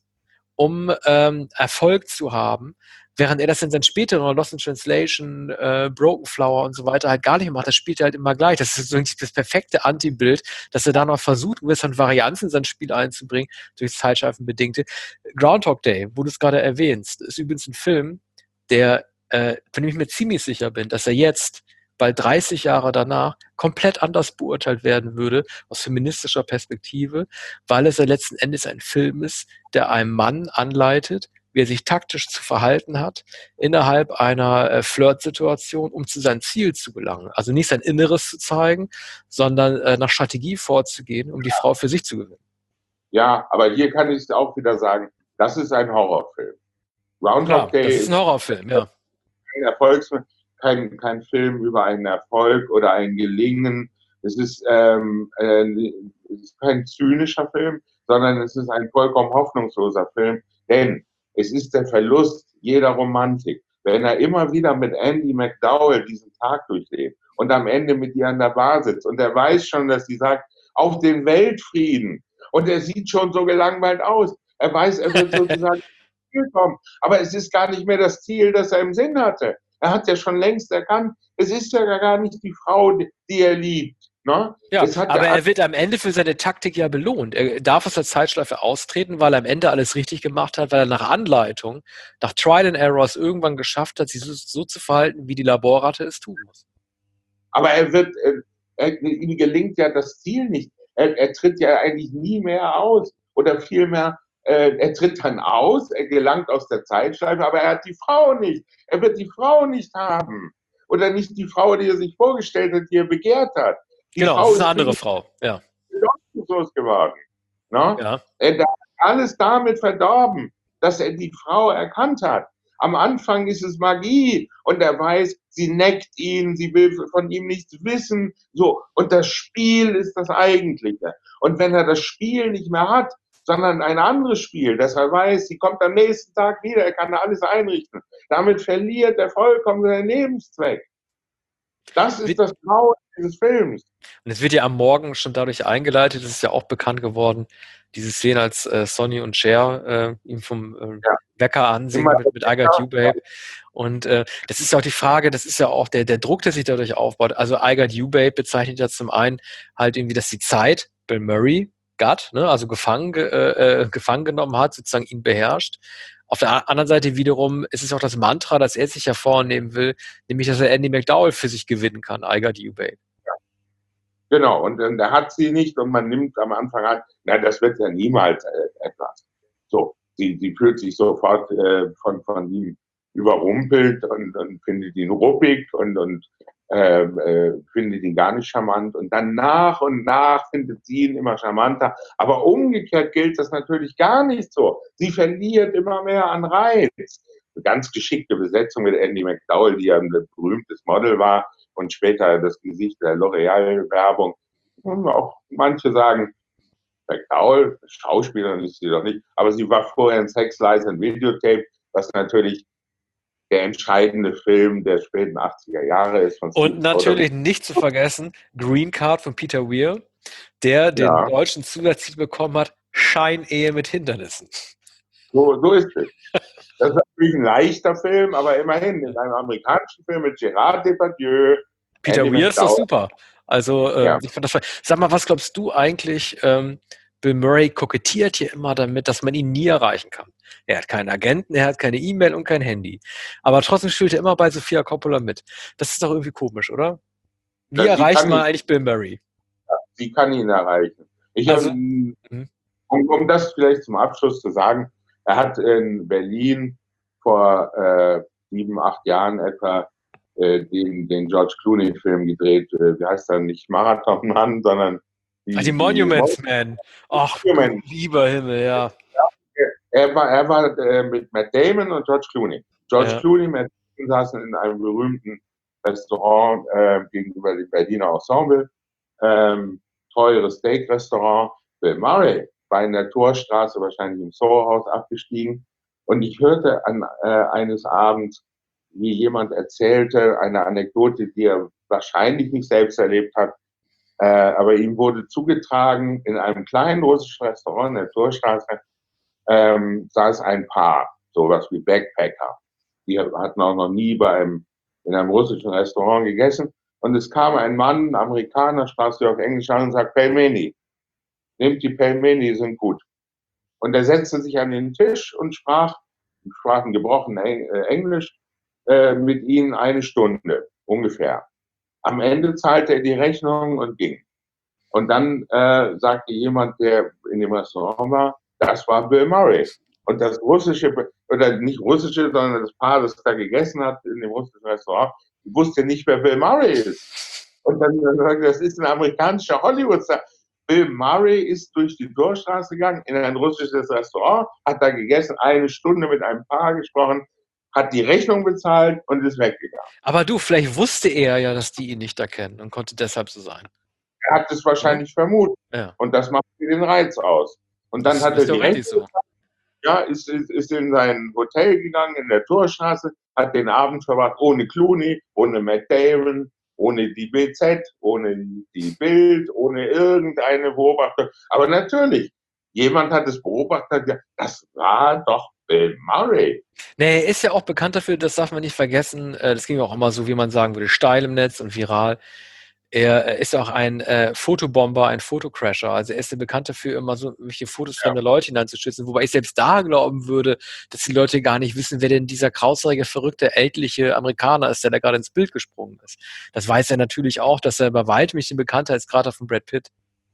um ähm, Erfolg zu haben, während er das in seinen späteren Lost in Translation, äh, Broken Flower und so weiter halt gar nicht macht. Das spielt er halt immer gleich. Das ist so das perfekte Anti-Bild, dass er da noch versucht, ein bisschen Varianz in sein Spiel einzubringen, durch Zeitschleifenbedingte. Groundhog Day, wo du es gerade erwähnst, ist übrigens ein Film, der, äh, von dem ich mir ziemlich sicher bin, dass er jetzt, bald dreißig Jahre danach, komplett anders beurteilt werden würde, aus feministischer Perspektive, weil es ja letzten Endes ein Film ist, der einem Mann anleitet, wie er sich taktisch zu verhalten hat, innerhalb einer äh, Flirtsituation, um zu seinem Ziel zu gelangen. Also nicht sein Inneres zu zeigen, sondern äh, nach Strategie vorzugehen, um die Frau für sich zu gewinnen. Ja, aber hier kann ich es auch wieder sagen, das ist ein Horrorfilm. Groundhog Klar, das Day ist ein ist Horrorfilm, ja. kein Erfolgsfilm, kein, kein Film über einen Erfolg oder ein Gelingen. Es ist, ähm, äh, es ist kein zynischer Film, sondern es ist ein vollkommen hoffnungsloser Film, denn es ist der Verlust jeder Romantik. Wenn er immer wieder mit Andy McDowell diesen Tag durchlebt und am Ende mit ihr an der Bar sitzt und er weiß schon, dass sie sagt, auf den Weltfrieden, und er sieht schon so gelangweilt aus. Er weiß, er wird sozusagen kommen. Aber es ist gar nicht mehr das Ziel, das er im Sinn hatte. Er hat ja schon längst erkannt, es ist ja gar nicht die Frau, die er liebt. Ne? Ja, Es hat aber ja er wird am Ende für seine Taktik ja belohnt. Er darf aus der Zeitschleife austreten, weil er am Ende alles richtig gemacht hat, weil er nach Anleitung, nach Trial and Errors irgendwann geschafft hat, sich so, so zu verhalten, wie die Laborratte es tun muss. Aber er wird, er, ihm gelingt ja das Ziel nicht. Er, er tritt ja eigentlich nie mehr aus. Oder vielmehr, äh, er tritt dann aus, er gelangt aus der Zeitschleife, aber er hat die Frau nicht. Er wird die Frau nicht haben. Oder nicht die Frau, die er sich vorgestellt hat, die er begehrt hat. Die Genau, es Frau ist eine ist für andere ihn Frau, ja. bedeutungslos geworden. Ne? Ja. Er hat alles damit verdorben, dass er die Frau erkannt hat. Am Anfang ist es Magie und er weiß, sie neckt ihn, sie will von ihm nichts wissen. So. Und das Spiel ist das Eigentliche. Und wenn er das Spiel nicht mehr hat, sondern ein anderes Spiel, dass er weiß, sie kommt am nächsten Tag wieder, er kann alles einrichten. Damit verliert er vollkommen seinen Lebenszweck. Das ist das Grauen dieses Films. Und es wird ja am Morgen schon dadurch eingeleitet, es ist ja auch bekannt geworden, diese Szene, als äh, Sonny und Cher äh, ihm vom äh, Ja. Wecker ansingen mit, mit I Got You, Babe. Und äh, das ist ja auch die Frage, das ist ja auch der, der Druck, der sich dadurch aufbaut. Also I Got You, Babe bezeichnet ja zum einen halt irgendwie, dass die Zeit Bill Murray, Gott, ne, also gefangen, äh, gefangen genommen hat, sozusagen ihn beherrscht. Auf der anderen Seite wiederum ist es auch das Mantra, das er sich hervornehmen will, nämlich, dass er Andy McDowell für sich gewinnen kann, I Got You, Babe. Genau, und, und er hat sie nicht und man nimmt am Anfang an, na, das wird ja niemals äh, etwas. So, sie, sie fühlt sich sofort äh, von, von ihm überrumpelt und, und findet ihn ruppig und, und äh, äh, findet ihn gar nicht charmant und dann nach und nach findet sie ihn immer charmanter. Aber umgekehrt gilt das natürlich gar nicht so. Sie verliert immer mehr an Reiz. Eine ganz geschickte Besetzung mit Andie MacDowell, die ja ein berühmtes Model war und später das Gesicht der L'Oreal-Werbung. Und auch manche sagen, MacDowell, Schauspielerin ist sie doch nicht, aber sie war vorher in Sex, Lies and Videotape, was natürlich der entscheidende Film der späten achtziger Jahre ist. Von Und natürlich nicht zu vergessen, Green Card von Peter Weir, der den ja. deutschen Zusatztitel bekommen hat, Scheinehe mit Hindernissen. So, so ist es. Das ist natürlich ein leichter Film, aber immerhin in einem amerikanischen Film mit Gerard Depardieu. Peter Andie Weir ist doch MacDowell. super. Also, ähm, Ja. ich fand das, sag mal, was glaubst du eigentlich, ähm, Bill Murray kokettiert hier immer damit, dass man ihn nie erreichen kann. Er hat keinen Agenten, er hat keine E-Mail und kein Handy. Aber trotzdem spielt er immer bei Sofia Coppola mit. Das ist doch irgendwie komisch, oder? Wie Ja, sie erreicht kann man ihn- eigentlich Bill Murray? Sie kann ihn erreichen. Ich, Also- ähm, Mhm. um, um das vielleicht zum Abschluss zu sagen, er hat in Berlin vor äh, sieben, acht Jahren etwa äh, den, den George Clooney-Film gedreht. Äh, wie heißt er? Nicht Marathon Mann, sondern die, Ah, die Monuments Man. Ach, Monument. lieber Himmel, ja. Er war, er war äh, mit Matt Damon und George Clooney. George Ja. Clooney und Matt Damon saßen in einem berühmten Restaurant äh, gegenüber dem Berliner Ensemble. Ähm, teures Steak-Restaurant. Bill Murray war in der Torstraße, wahrscheinlich im Soho-Haus abgestiegen. Und ich hörte an, äh, eines Abends, wie jemand erzählte, eine Anekdote, die er wahrscheinlich nicht selbst erlebt hat. Äh, aber ihm wurde zugetragen, in einem kleinen russischen Restaurant in der Torstraße ähm, saß ein Paar, sowas wie Backpacker. Die hatten auch noch nie bei einem, in einem russischen Restaurant gegessen. Und es kam ein Mann, ein Amerikaner, sprach sie auf Englisch an und sagt, Pelmeni. Nehmt die Pelmeni, die sind gut. Und er setzte sich an den Tisch und sprach, sprach ein gebrochenes Englisch, äh, mit ihnen eine Stunde ungefähr. Am Ende zahlte er die Rechnung und ging. Und dann äh, sagte jemand, der in dem Restaurant war, das war Bill Murray. Und das russische, oder nicht russische, sondern das Paar, das da gegessen hat in dem russischen Restaurant, wusste nicht, wer Bill Murray ist. Und dann sagte, das ist ein amerikanischer Hollywood-Star. Bill Murray ist durch die Torstraße gegangen, in ein russisches Restaurant, hat da gegessen, eine Stunde mit einem Paar gesprochen, hat die Rechnung bezahlt und ist weggegangen. Aber du, vielleicht wusste er ja, dass die ihn nicht erkennen und konnte deshalb so sein. Er hat es wahrscheinlich ja. vermutet. Ja. Und das macht den Reiz aus. Und dann das hat er doch direkt so. Ja, ist, ist, ist in sein Hotel gegangen in der Torstraße, hat den Abend verbracht ohne Clooney, ohne Matt Damon, ohne die B Z, ohne die Bild, ohne irgendeine Beobachtung. Aber natürlich, jemand hat es beobachtet, das war doch Bill Murray. Nee, er ist ja auch bekannt dafür, das darf man nicht vergessen, das ging auch immer so, wie man sagen würde, steil im Netz und viral. Er ist auch ein äh, Fotobomber, ein Fotocrasher. Also er ist ja bekannt dafür, immer so welche Fotos Ja. fremder Leute hineinzuschützen, wobei ich selbst da glauben würde, dass die Leute gar nicht wissen, wer denn dieser krausrige, verrückte, ältliche Amerikaner ist, der da gerade ins Bild gesprungen ist. Das weiß er natürlich auch, dass er bei weitem nicht den Bekanntheitsgrad hat von Brad Pitt.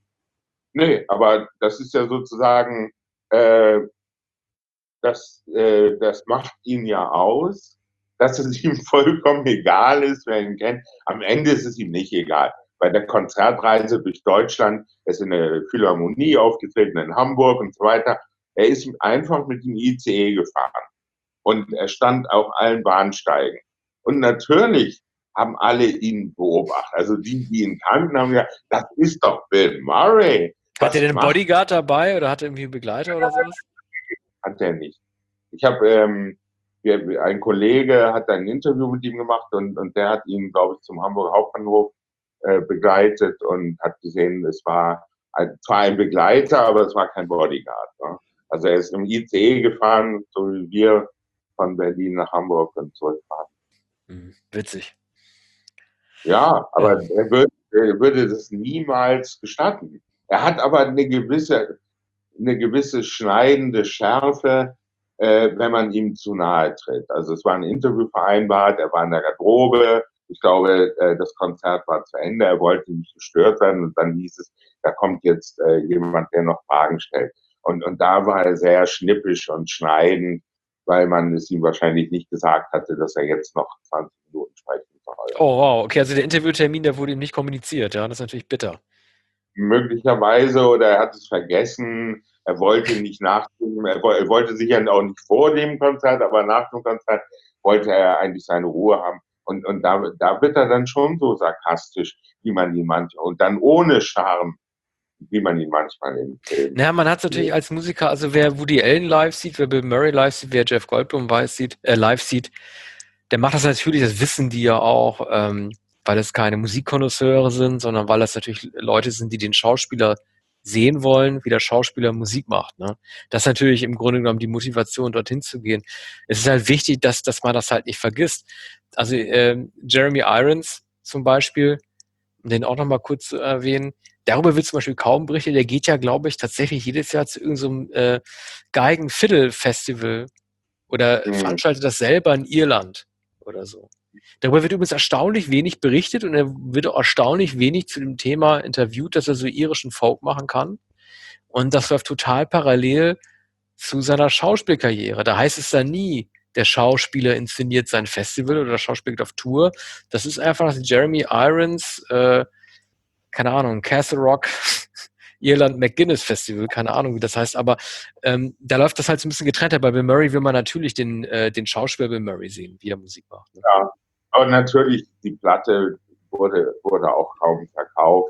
Nee, aber das ist ja sozusagen, äh, das, äh, das macht ihn ja aus, dass es ihm vollkommen egal ist, wer ihn kennt. Am Ende ist es ihm nicht egal. Bei der Konzertreise durch Deutschland, er ist in der Philharmonie aufgetreten in Hamburg und so weiter. Er ist einfach mit dem I C E gefahren. Und er stand auf allen Bahnsteigen. Und natürlich haben alle ihn beobachtet. Also die, die ihn kannten, haben gesagt, das ist doch Bill Murray. Hat er denn einen macht Bodyguard dabei oder hat er irgendwie einen Begleiter oder sowas? Hat er nicht. Ich habe, ähm, wir, ein Kollege hat ein Interview mit ihm gemacht und, und der hat ihn, glaube ich, zum Hamburger Hauptbahnhof äh, begleitet und hat gesehen, es war ein, zwar ein Begleiter, aber es war kein Bodyguard. Ne? Also er ist im I C E gefahren, so wie wir von Berlin nach Hamburg und zurückfahren. Hm, witzig. Ja, aber ja. Er, würde, er würde das niemals gestatten. Er hat aber eine gewisse, eine gewisse schneidende Schärfe, äh, wenn man ihm zu nahe tritt. Also es war ein Interview vereinbart, er war in der Garderobe, ich glaube, äh, das Konzert war zu Ende, er wollte nicht gestört werden und dann hieß es, da kommt jetzt äh, jemand, der noch Fragen stellt. Und, und da war er sehr schnippisch und schneidend, weil man es ihm wahrscheinlich nicht gesagt hatte, dass er jetzt noch zwanzig Minuten sprechen soll. Oh, wow. Okay, also der Interviewtermin, der wurde ihm nicht kommuniziert. Ja, das ist natürlich bitter. Möglicherweise, oder er hat es vergessen. Er wollte nicht nach dem, er wollte sicher auch nicht vor dem Konzert, aber nach dem Konzert wollte er eigentlich seine Ruhe haben. Und, und da, da wird er dann schon so sarkastisch, wie man ihn manchmal, und dann ohne Charme, wie man ihn manchmal im Film. Naja, man hat es natürlich als Musiker, also wer Woody Allen live sieht, wer Bill Murray live sieht, wer Jeff Goldblum weiß, sieht, äh, live sieht, der macht das natürlich, das wissen die ja auch, ähm, weil es keine Musikkonnoisseure sind, sondern weil das natürlich Leute sind, die den Schauspieler sehen wollen, wie der Schauspieler Musik macht. Ne? Das ist natürlich im Grunde genommen die Motivation, dorthin zu gehen. Es ist halt wichtig, dass, dass man das halt nicht vergisst. Also ähm, Jeremy Irons zum Beispiel, um den auch nochmal kurz zu erwähnen, darüber wird zum Beispiel kaum berichtet. Der geht ja, glaube ich, tatsächlich jedes Jahr zu irgendeinem so äh, Geigen-Fiddle-Festival oder Mhm. veranstaltet das selber in Irland oder so. Darüber wird übrigens erstaunlich wenig berichtet und er wird auch erstaunlich wenig zu dem Thema interviewt, dass er so irischen Folk machen kann. Und das läuft total parallel zu seiner Schauspielkarriere. Da heißt es dann nie, der Schauspieler inszeniert sein Festival oder der Schauspieler geht auf Tour. Das ist einfach, dass Jeremy Irons, äh, keine Ahnung, Castle Rock, Irland McGuinness Festival, keine Ahnung, wie das heißt, aber ähm, da läuft das halt so ein bisschen getrennter. Bei Bill Murray will man natürlich den, äh, den Schauspieler Bill Murray sehen, wie er Musik macht. Ne? Ja, aber natürlich, die Platte wurde, wurde auch kaum verkauft.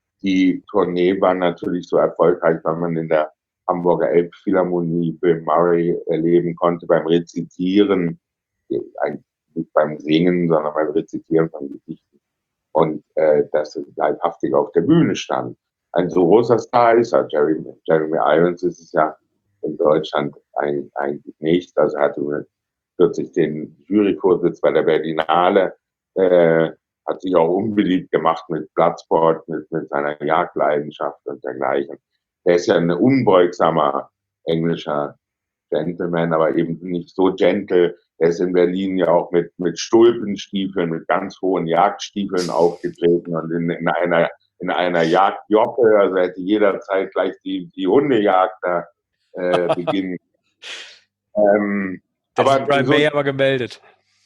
Die Tournee war natürlich so erfolgreich, weil man in der Hamburger Elbphilharmonie Bill Murray erleben konnte beim Rezitieren, eigentlich nicht beim Singen, sondern beim Rezitieren von Gedichten. Und äh, dass er leibhaftig auf der Bühne stand. Ein so großer Star ist er. Jeremy, Jeremy Irons ist es ja in Deutschland ein, eigentlich nicht. Also er hatte kürzlich den Juryvorsitz bei der Berlinale, äh, hat sich auch unbeliebt gemacht mit Bloodsport, mit, mit seiner Jagdleidenschaft und dergleichen. Er ist ja ein unbeugsamer englischer Gentleman, aber eben nicht so gentle. Er ist in Berlin ja auch mit, mit Stulpenstiefeln, mit ganz hohen Jagdstiefeln aufgetreten und in, in einer, in einer Jagdjoppe, also hätte jederzeit gleich die, die Hundejagd da äh, beginnen. ähm, Das aber ist Brian so, May aber gemeldet.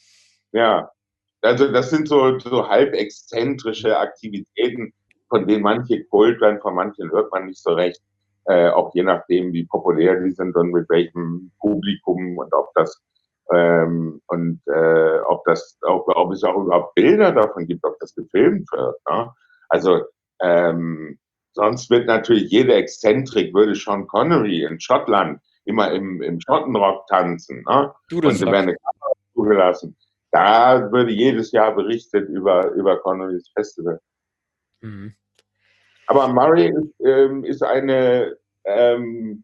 Ja, also das sind so, so halb exzentrische Aktivitäten, von denen manche kult werden, von manchen hört man nicht so recht. Äh, auch je nachdem, wie populär die sind und mit welchem Publikum und ob das ähm, und äh, ob das, ob, ob es auch überhaupt Bilder davon gibt, ob das gefilmt wird. Ne? Also ähm, sonst wird natürlich jede Exzentrik, würde Sean Connery in Schottland immer im, im Schottenrock tanzen, ne? Du das Und wäre eine Kamera zugelassen. Da würde jedes Jahr berichtet über, über Connerys Festival. Mhm. Aber Murray ist, ähm, ist eine ähm,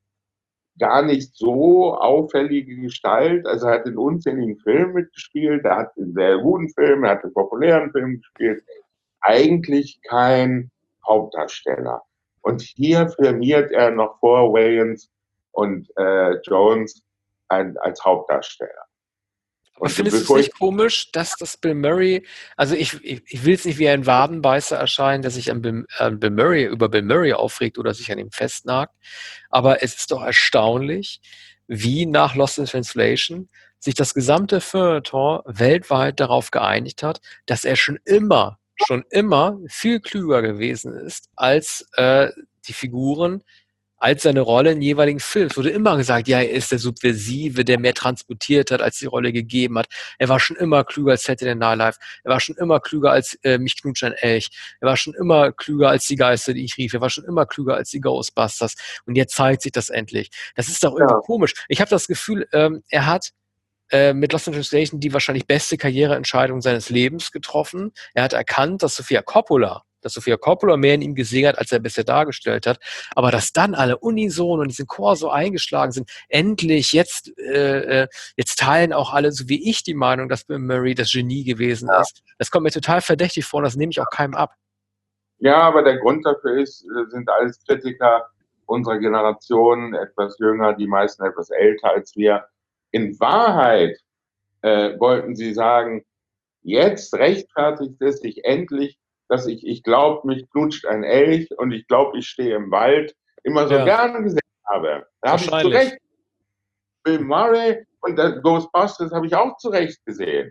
gar nicht so auffällige Gestalt. Also er hat in unzähligen Filmen mitgespielt, er hat in sehr guten Filmen, er hat in populären Filmen gespielt. Eigentlich kein Hauptdarsteller. Und hier firmiert er noch vor Wayans und äh, Jones ein, als Hauptdarsteller. Aber Und findest du es bevor ich nicht komisch, dass das Bill Murray, also ich, ich, ich will es nicht wie ein Wadenbeißer erscheinen, der sich an Bill, an Bill Murray, über Bill Murray aufregt oder sich an ihm festnagt, aber es ist doch erstaunlich, wie nach Lost in Translation sich das gesamte Feuilleton weltweit darauf geeinigt hat, dass er schon immer, schon immer viel klüger gewesen ist als äh, die Figuren, als seine Rolle in jeweiligen Filmen. Es wurde immer gesagt, ja, er ist der Subversive, der mehr transportiert hat, als die Rolle gegeben hat. Er war schon immer klüger als Saturday Night Live. Er war schon immer klüger als äh, Mich knutscht ein Elch. Er war schon immer klüger als die Geister, die ich rief. Er war schon immer klüger als die Ghostbusters. Und jetzt zeigt sich das endlich. Das ist doch irgendwie Ja. komisch. Ich habe das Gefühl, ähm, er hat äh, mit Lost in Translation die wahrscheinlich beste Karriereentscheidung seines Lebens getroffen. Er hat erkannt, dass Sofia Coppola dass Sofia Coppola mehr in ihm gesehen hat, als er bisher dargestellt hat. Aber dass dann alle unisono und diesen Chor so eingeschlagen sind, endlich, jetzt, äh, jetzt teilen auch alle, so wie ich, die Meinung, dass Bill Murray das Genie gewesen Ja. ist. Das kommt mir total verdächtig vor und das nehme ich auch keinem ab. Ja, aber der Grund dafür ist, sind alles Kritiker unserer Generation, etwas jünger, die meisten etwas älter als wir. In Wahrheit äh, wollten sie sagen, jetzt rechtfertigt es sich endlich, dass ich, ich glaube, mich knutscht ein Elch und ich glaube, ich stehe im Wald, immer so Ja. gerne gesehen habe. Da habe ich zu Wahrscheinlich. Recht Bill Murray und der Ghostbusters habe ich auch zu Recht gesehen.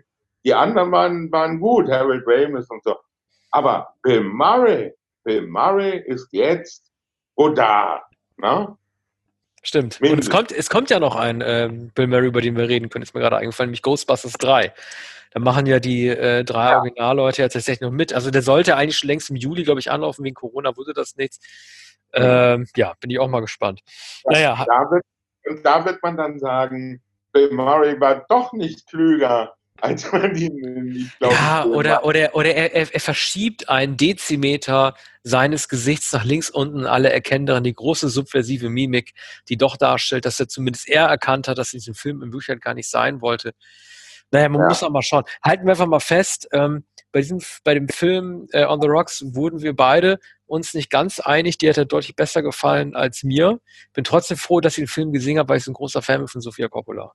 Die anderen waren, waren gut, Harold Ramis und so. Aber Bill Murray, Bill Murray ist jetzt Godard, ne? Stimmt. Und es kommt, es kommt ja noch ein ähm, Bill Murray, über den wir reden können, ist mir gerade eingefallen, nämlich Ghostbusters drei. Da machen ja die äh, drei ja. Originalleute ja tatsächlich noch mit. Also der sollte eigentlich schon längst im Juli, glaube ich, anlaufen. Wegen Corona wurde das nichts. Ähm, ja, bin ich auch mal gespannt. Ja, naja. Da wird, und da wird man dann sagen, Bill Murray war doch nicht klüger, als man ihn nicht glaubt. Ja, oder, oder, oder er, er, er verschiebt einen Dezimeter seines Gesichts nach links unten. Alle erkennen daran die große subversive Mimik, die doch darstellt, dass er zumindest er erkannt hat, dass er diesen Film in Wirklichkeit gar nicht sein wollte. Naja, man ja. muss auch mal schauen. Halten wir einfach mal fest, ähm, bei, diesem, bei dem Film äh, On the Rocks wurden wir beide uns nicht ganz einig. Die hat er deutlich besser gefallen als mir. Bin trotzdem froh, dass ich den Film gesehen habe, weil ich ein großer Fan bin von Sofia Coppola.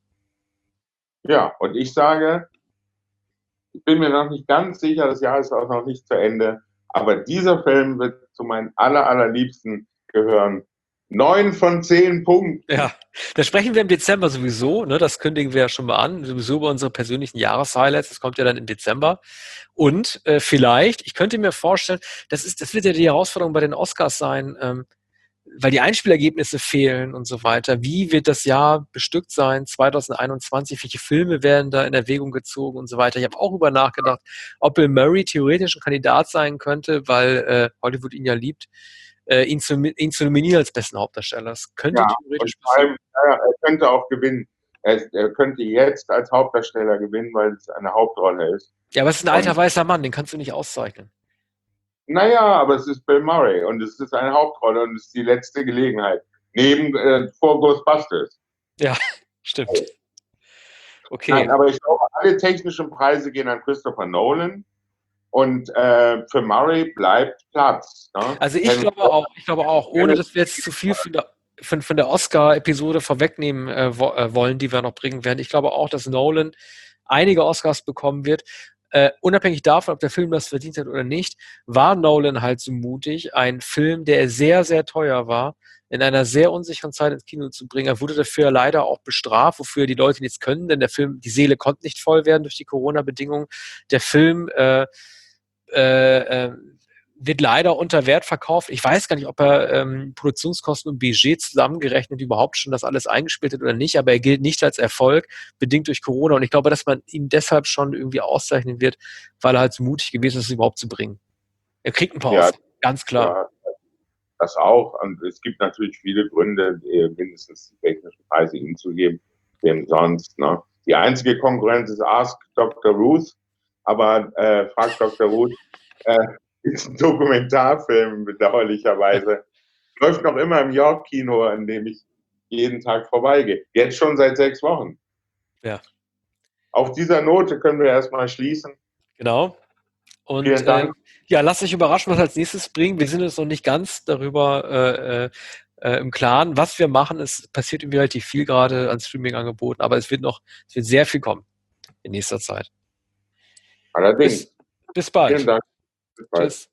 Ja, und ich sage, ich bin mir noch nicht ganz sicher, das Jahr ist auch noch nicht zu Ende, aber dieser Film wird zu meinen aller, allerliebsten gehören. Neun von zehn Punkten. Ja, da sprechen wir im Dezember sowieso, ne, das kündigen wir ja schon mal an, sowieso über unsere persönlichen Jahreshighlights, das kommt ja dann im Dezember. Und äh, vielleicht, ich könnte mir vorstellen, das ist, das wird ja die Herausforderung bei den Oscars sein, ähm, weil die Einspielergebnisse fehlen und so weiter. Wie wird das Jahr bestückt sein, zwanzig einundzwanzig? Welche Filme werden da in Erwägung gezogen und so weiter? Ich habe auch über nachgedacht, ob Bill Murray theoretisch ein Kandidat sein könnte, weil äh, Hollywood ihn ja liebt, äh, ihn, zu, ihn zu nominieren als besten Hauptdarsteller. Das könnte ja, theoretisch passieren. Ja, er könnte auch gewinnen. Er, er könnte jetzt als Hauptdarsteller gewinnen, weil es eine Hauptrolle ist. Ja, aber es ist ein alter und, weißer Mann, den kannst du nicht auszeichnen. Naja, aber es ist Bill Murray und es ist eine Hauptrolle und es ist die letzte Gelegenheit. Neben äh, vor Ghostbusters. Ja, stimmt. Okay. Nein, aber ich glaube, alle technischen Preise gehen an Christopher Nolan und äh, für Murray bleibt Platz. Ne? Also ich glaube auch, ich glaube auch, ohne dass wir jetzt zu viel von der, von, von der Oscar-Episode vorwegnehmen äh, wo, äh, wollen, die wir noch bringen werden. Ich glaube auch, dass Nolan einige Oscars bekommen wird. Uh, unabhängig davon, ob der Film das verdient hat oder nicht, war Nolan halt so mutig, einen Film, der sehr, sehr teuer war, in einer sehr unsicheren Zeit ins Kino zu bringen. Er wurde dafür leider auch bestraft, wofür die Leute nichts können, denn der Film, die Seele konnte nicht voll werden durch die Corona-Bedingungen. Der Film äh, äh, äh, wird leider unter Wert verkauft. Ich weiß gar nicht, ob er ähm, Produktionskosten und Budget zusammengerechnet überhaupt schon das alles eingespielt hat oder nicht, aber er gilt nicht als Erfolg, bedingt durch Corona. Und ich glaube, dass man ihn deshalb schon irgendwie auszeichnen wird, weil er halt so mutig gewesen ist, es überhaupt zu bringen. Er kriegt ein paar ja, Oscars, ganz klar. Ja, das auch. Und es gibt natürlich viele Gründe, mindestens die technischen Preise ihm zu geben, wem sonst. Ne? Die einzige Konkurrenz ist Ask Doktor Ruth, aber äh, fragt Doktor Ruth, äh, ist ein Dokumentarfilm, bedauerlicherweise. Läuft noch immer im York-Kino, an dem ich jeden Tag vorbeigehe. Jetzt schon seit sechs Wochen. Ja. Auf dieser Note können wir erstmal schließen. Genau. Und äh, ja, lasst euch überraschen, was als nächstes bringt. Wir sind uns noch nicht ganz darüber äh, äh, im Klaren. Was wir machen, es passiert irgendwie relativ viel gerade an Streaming-Angeboten, aber es wird noch, es wird sehr viel kommen in nächster Zeit. Allerdings. Bis, bis bald. Vielen Dank. Bis bald. Tschüss.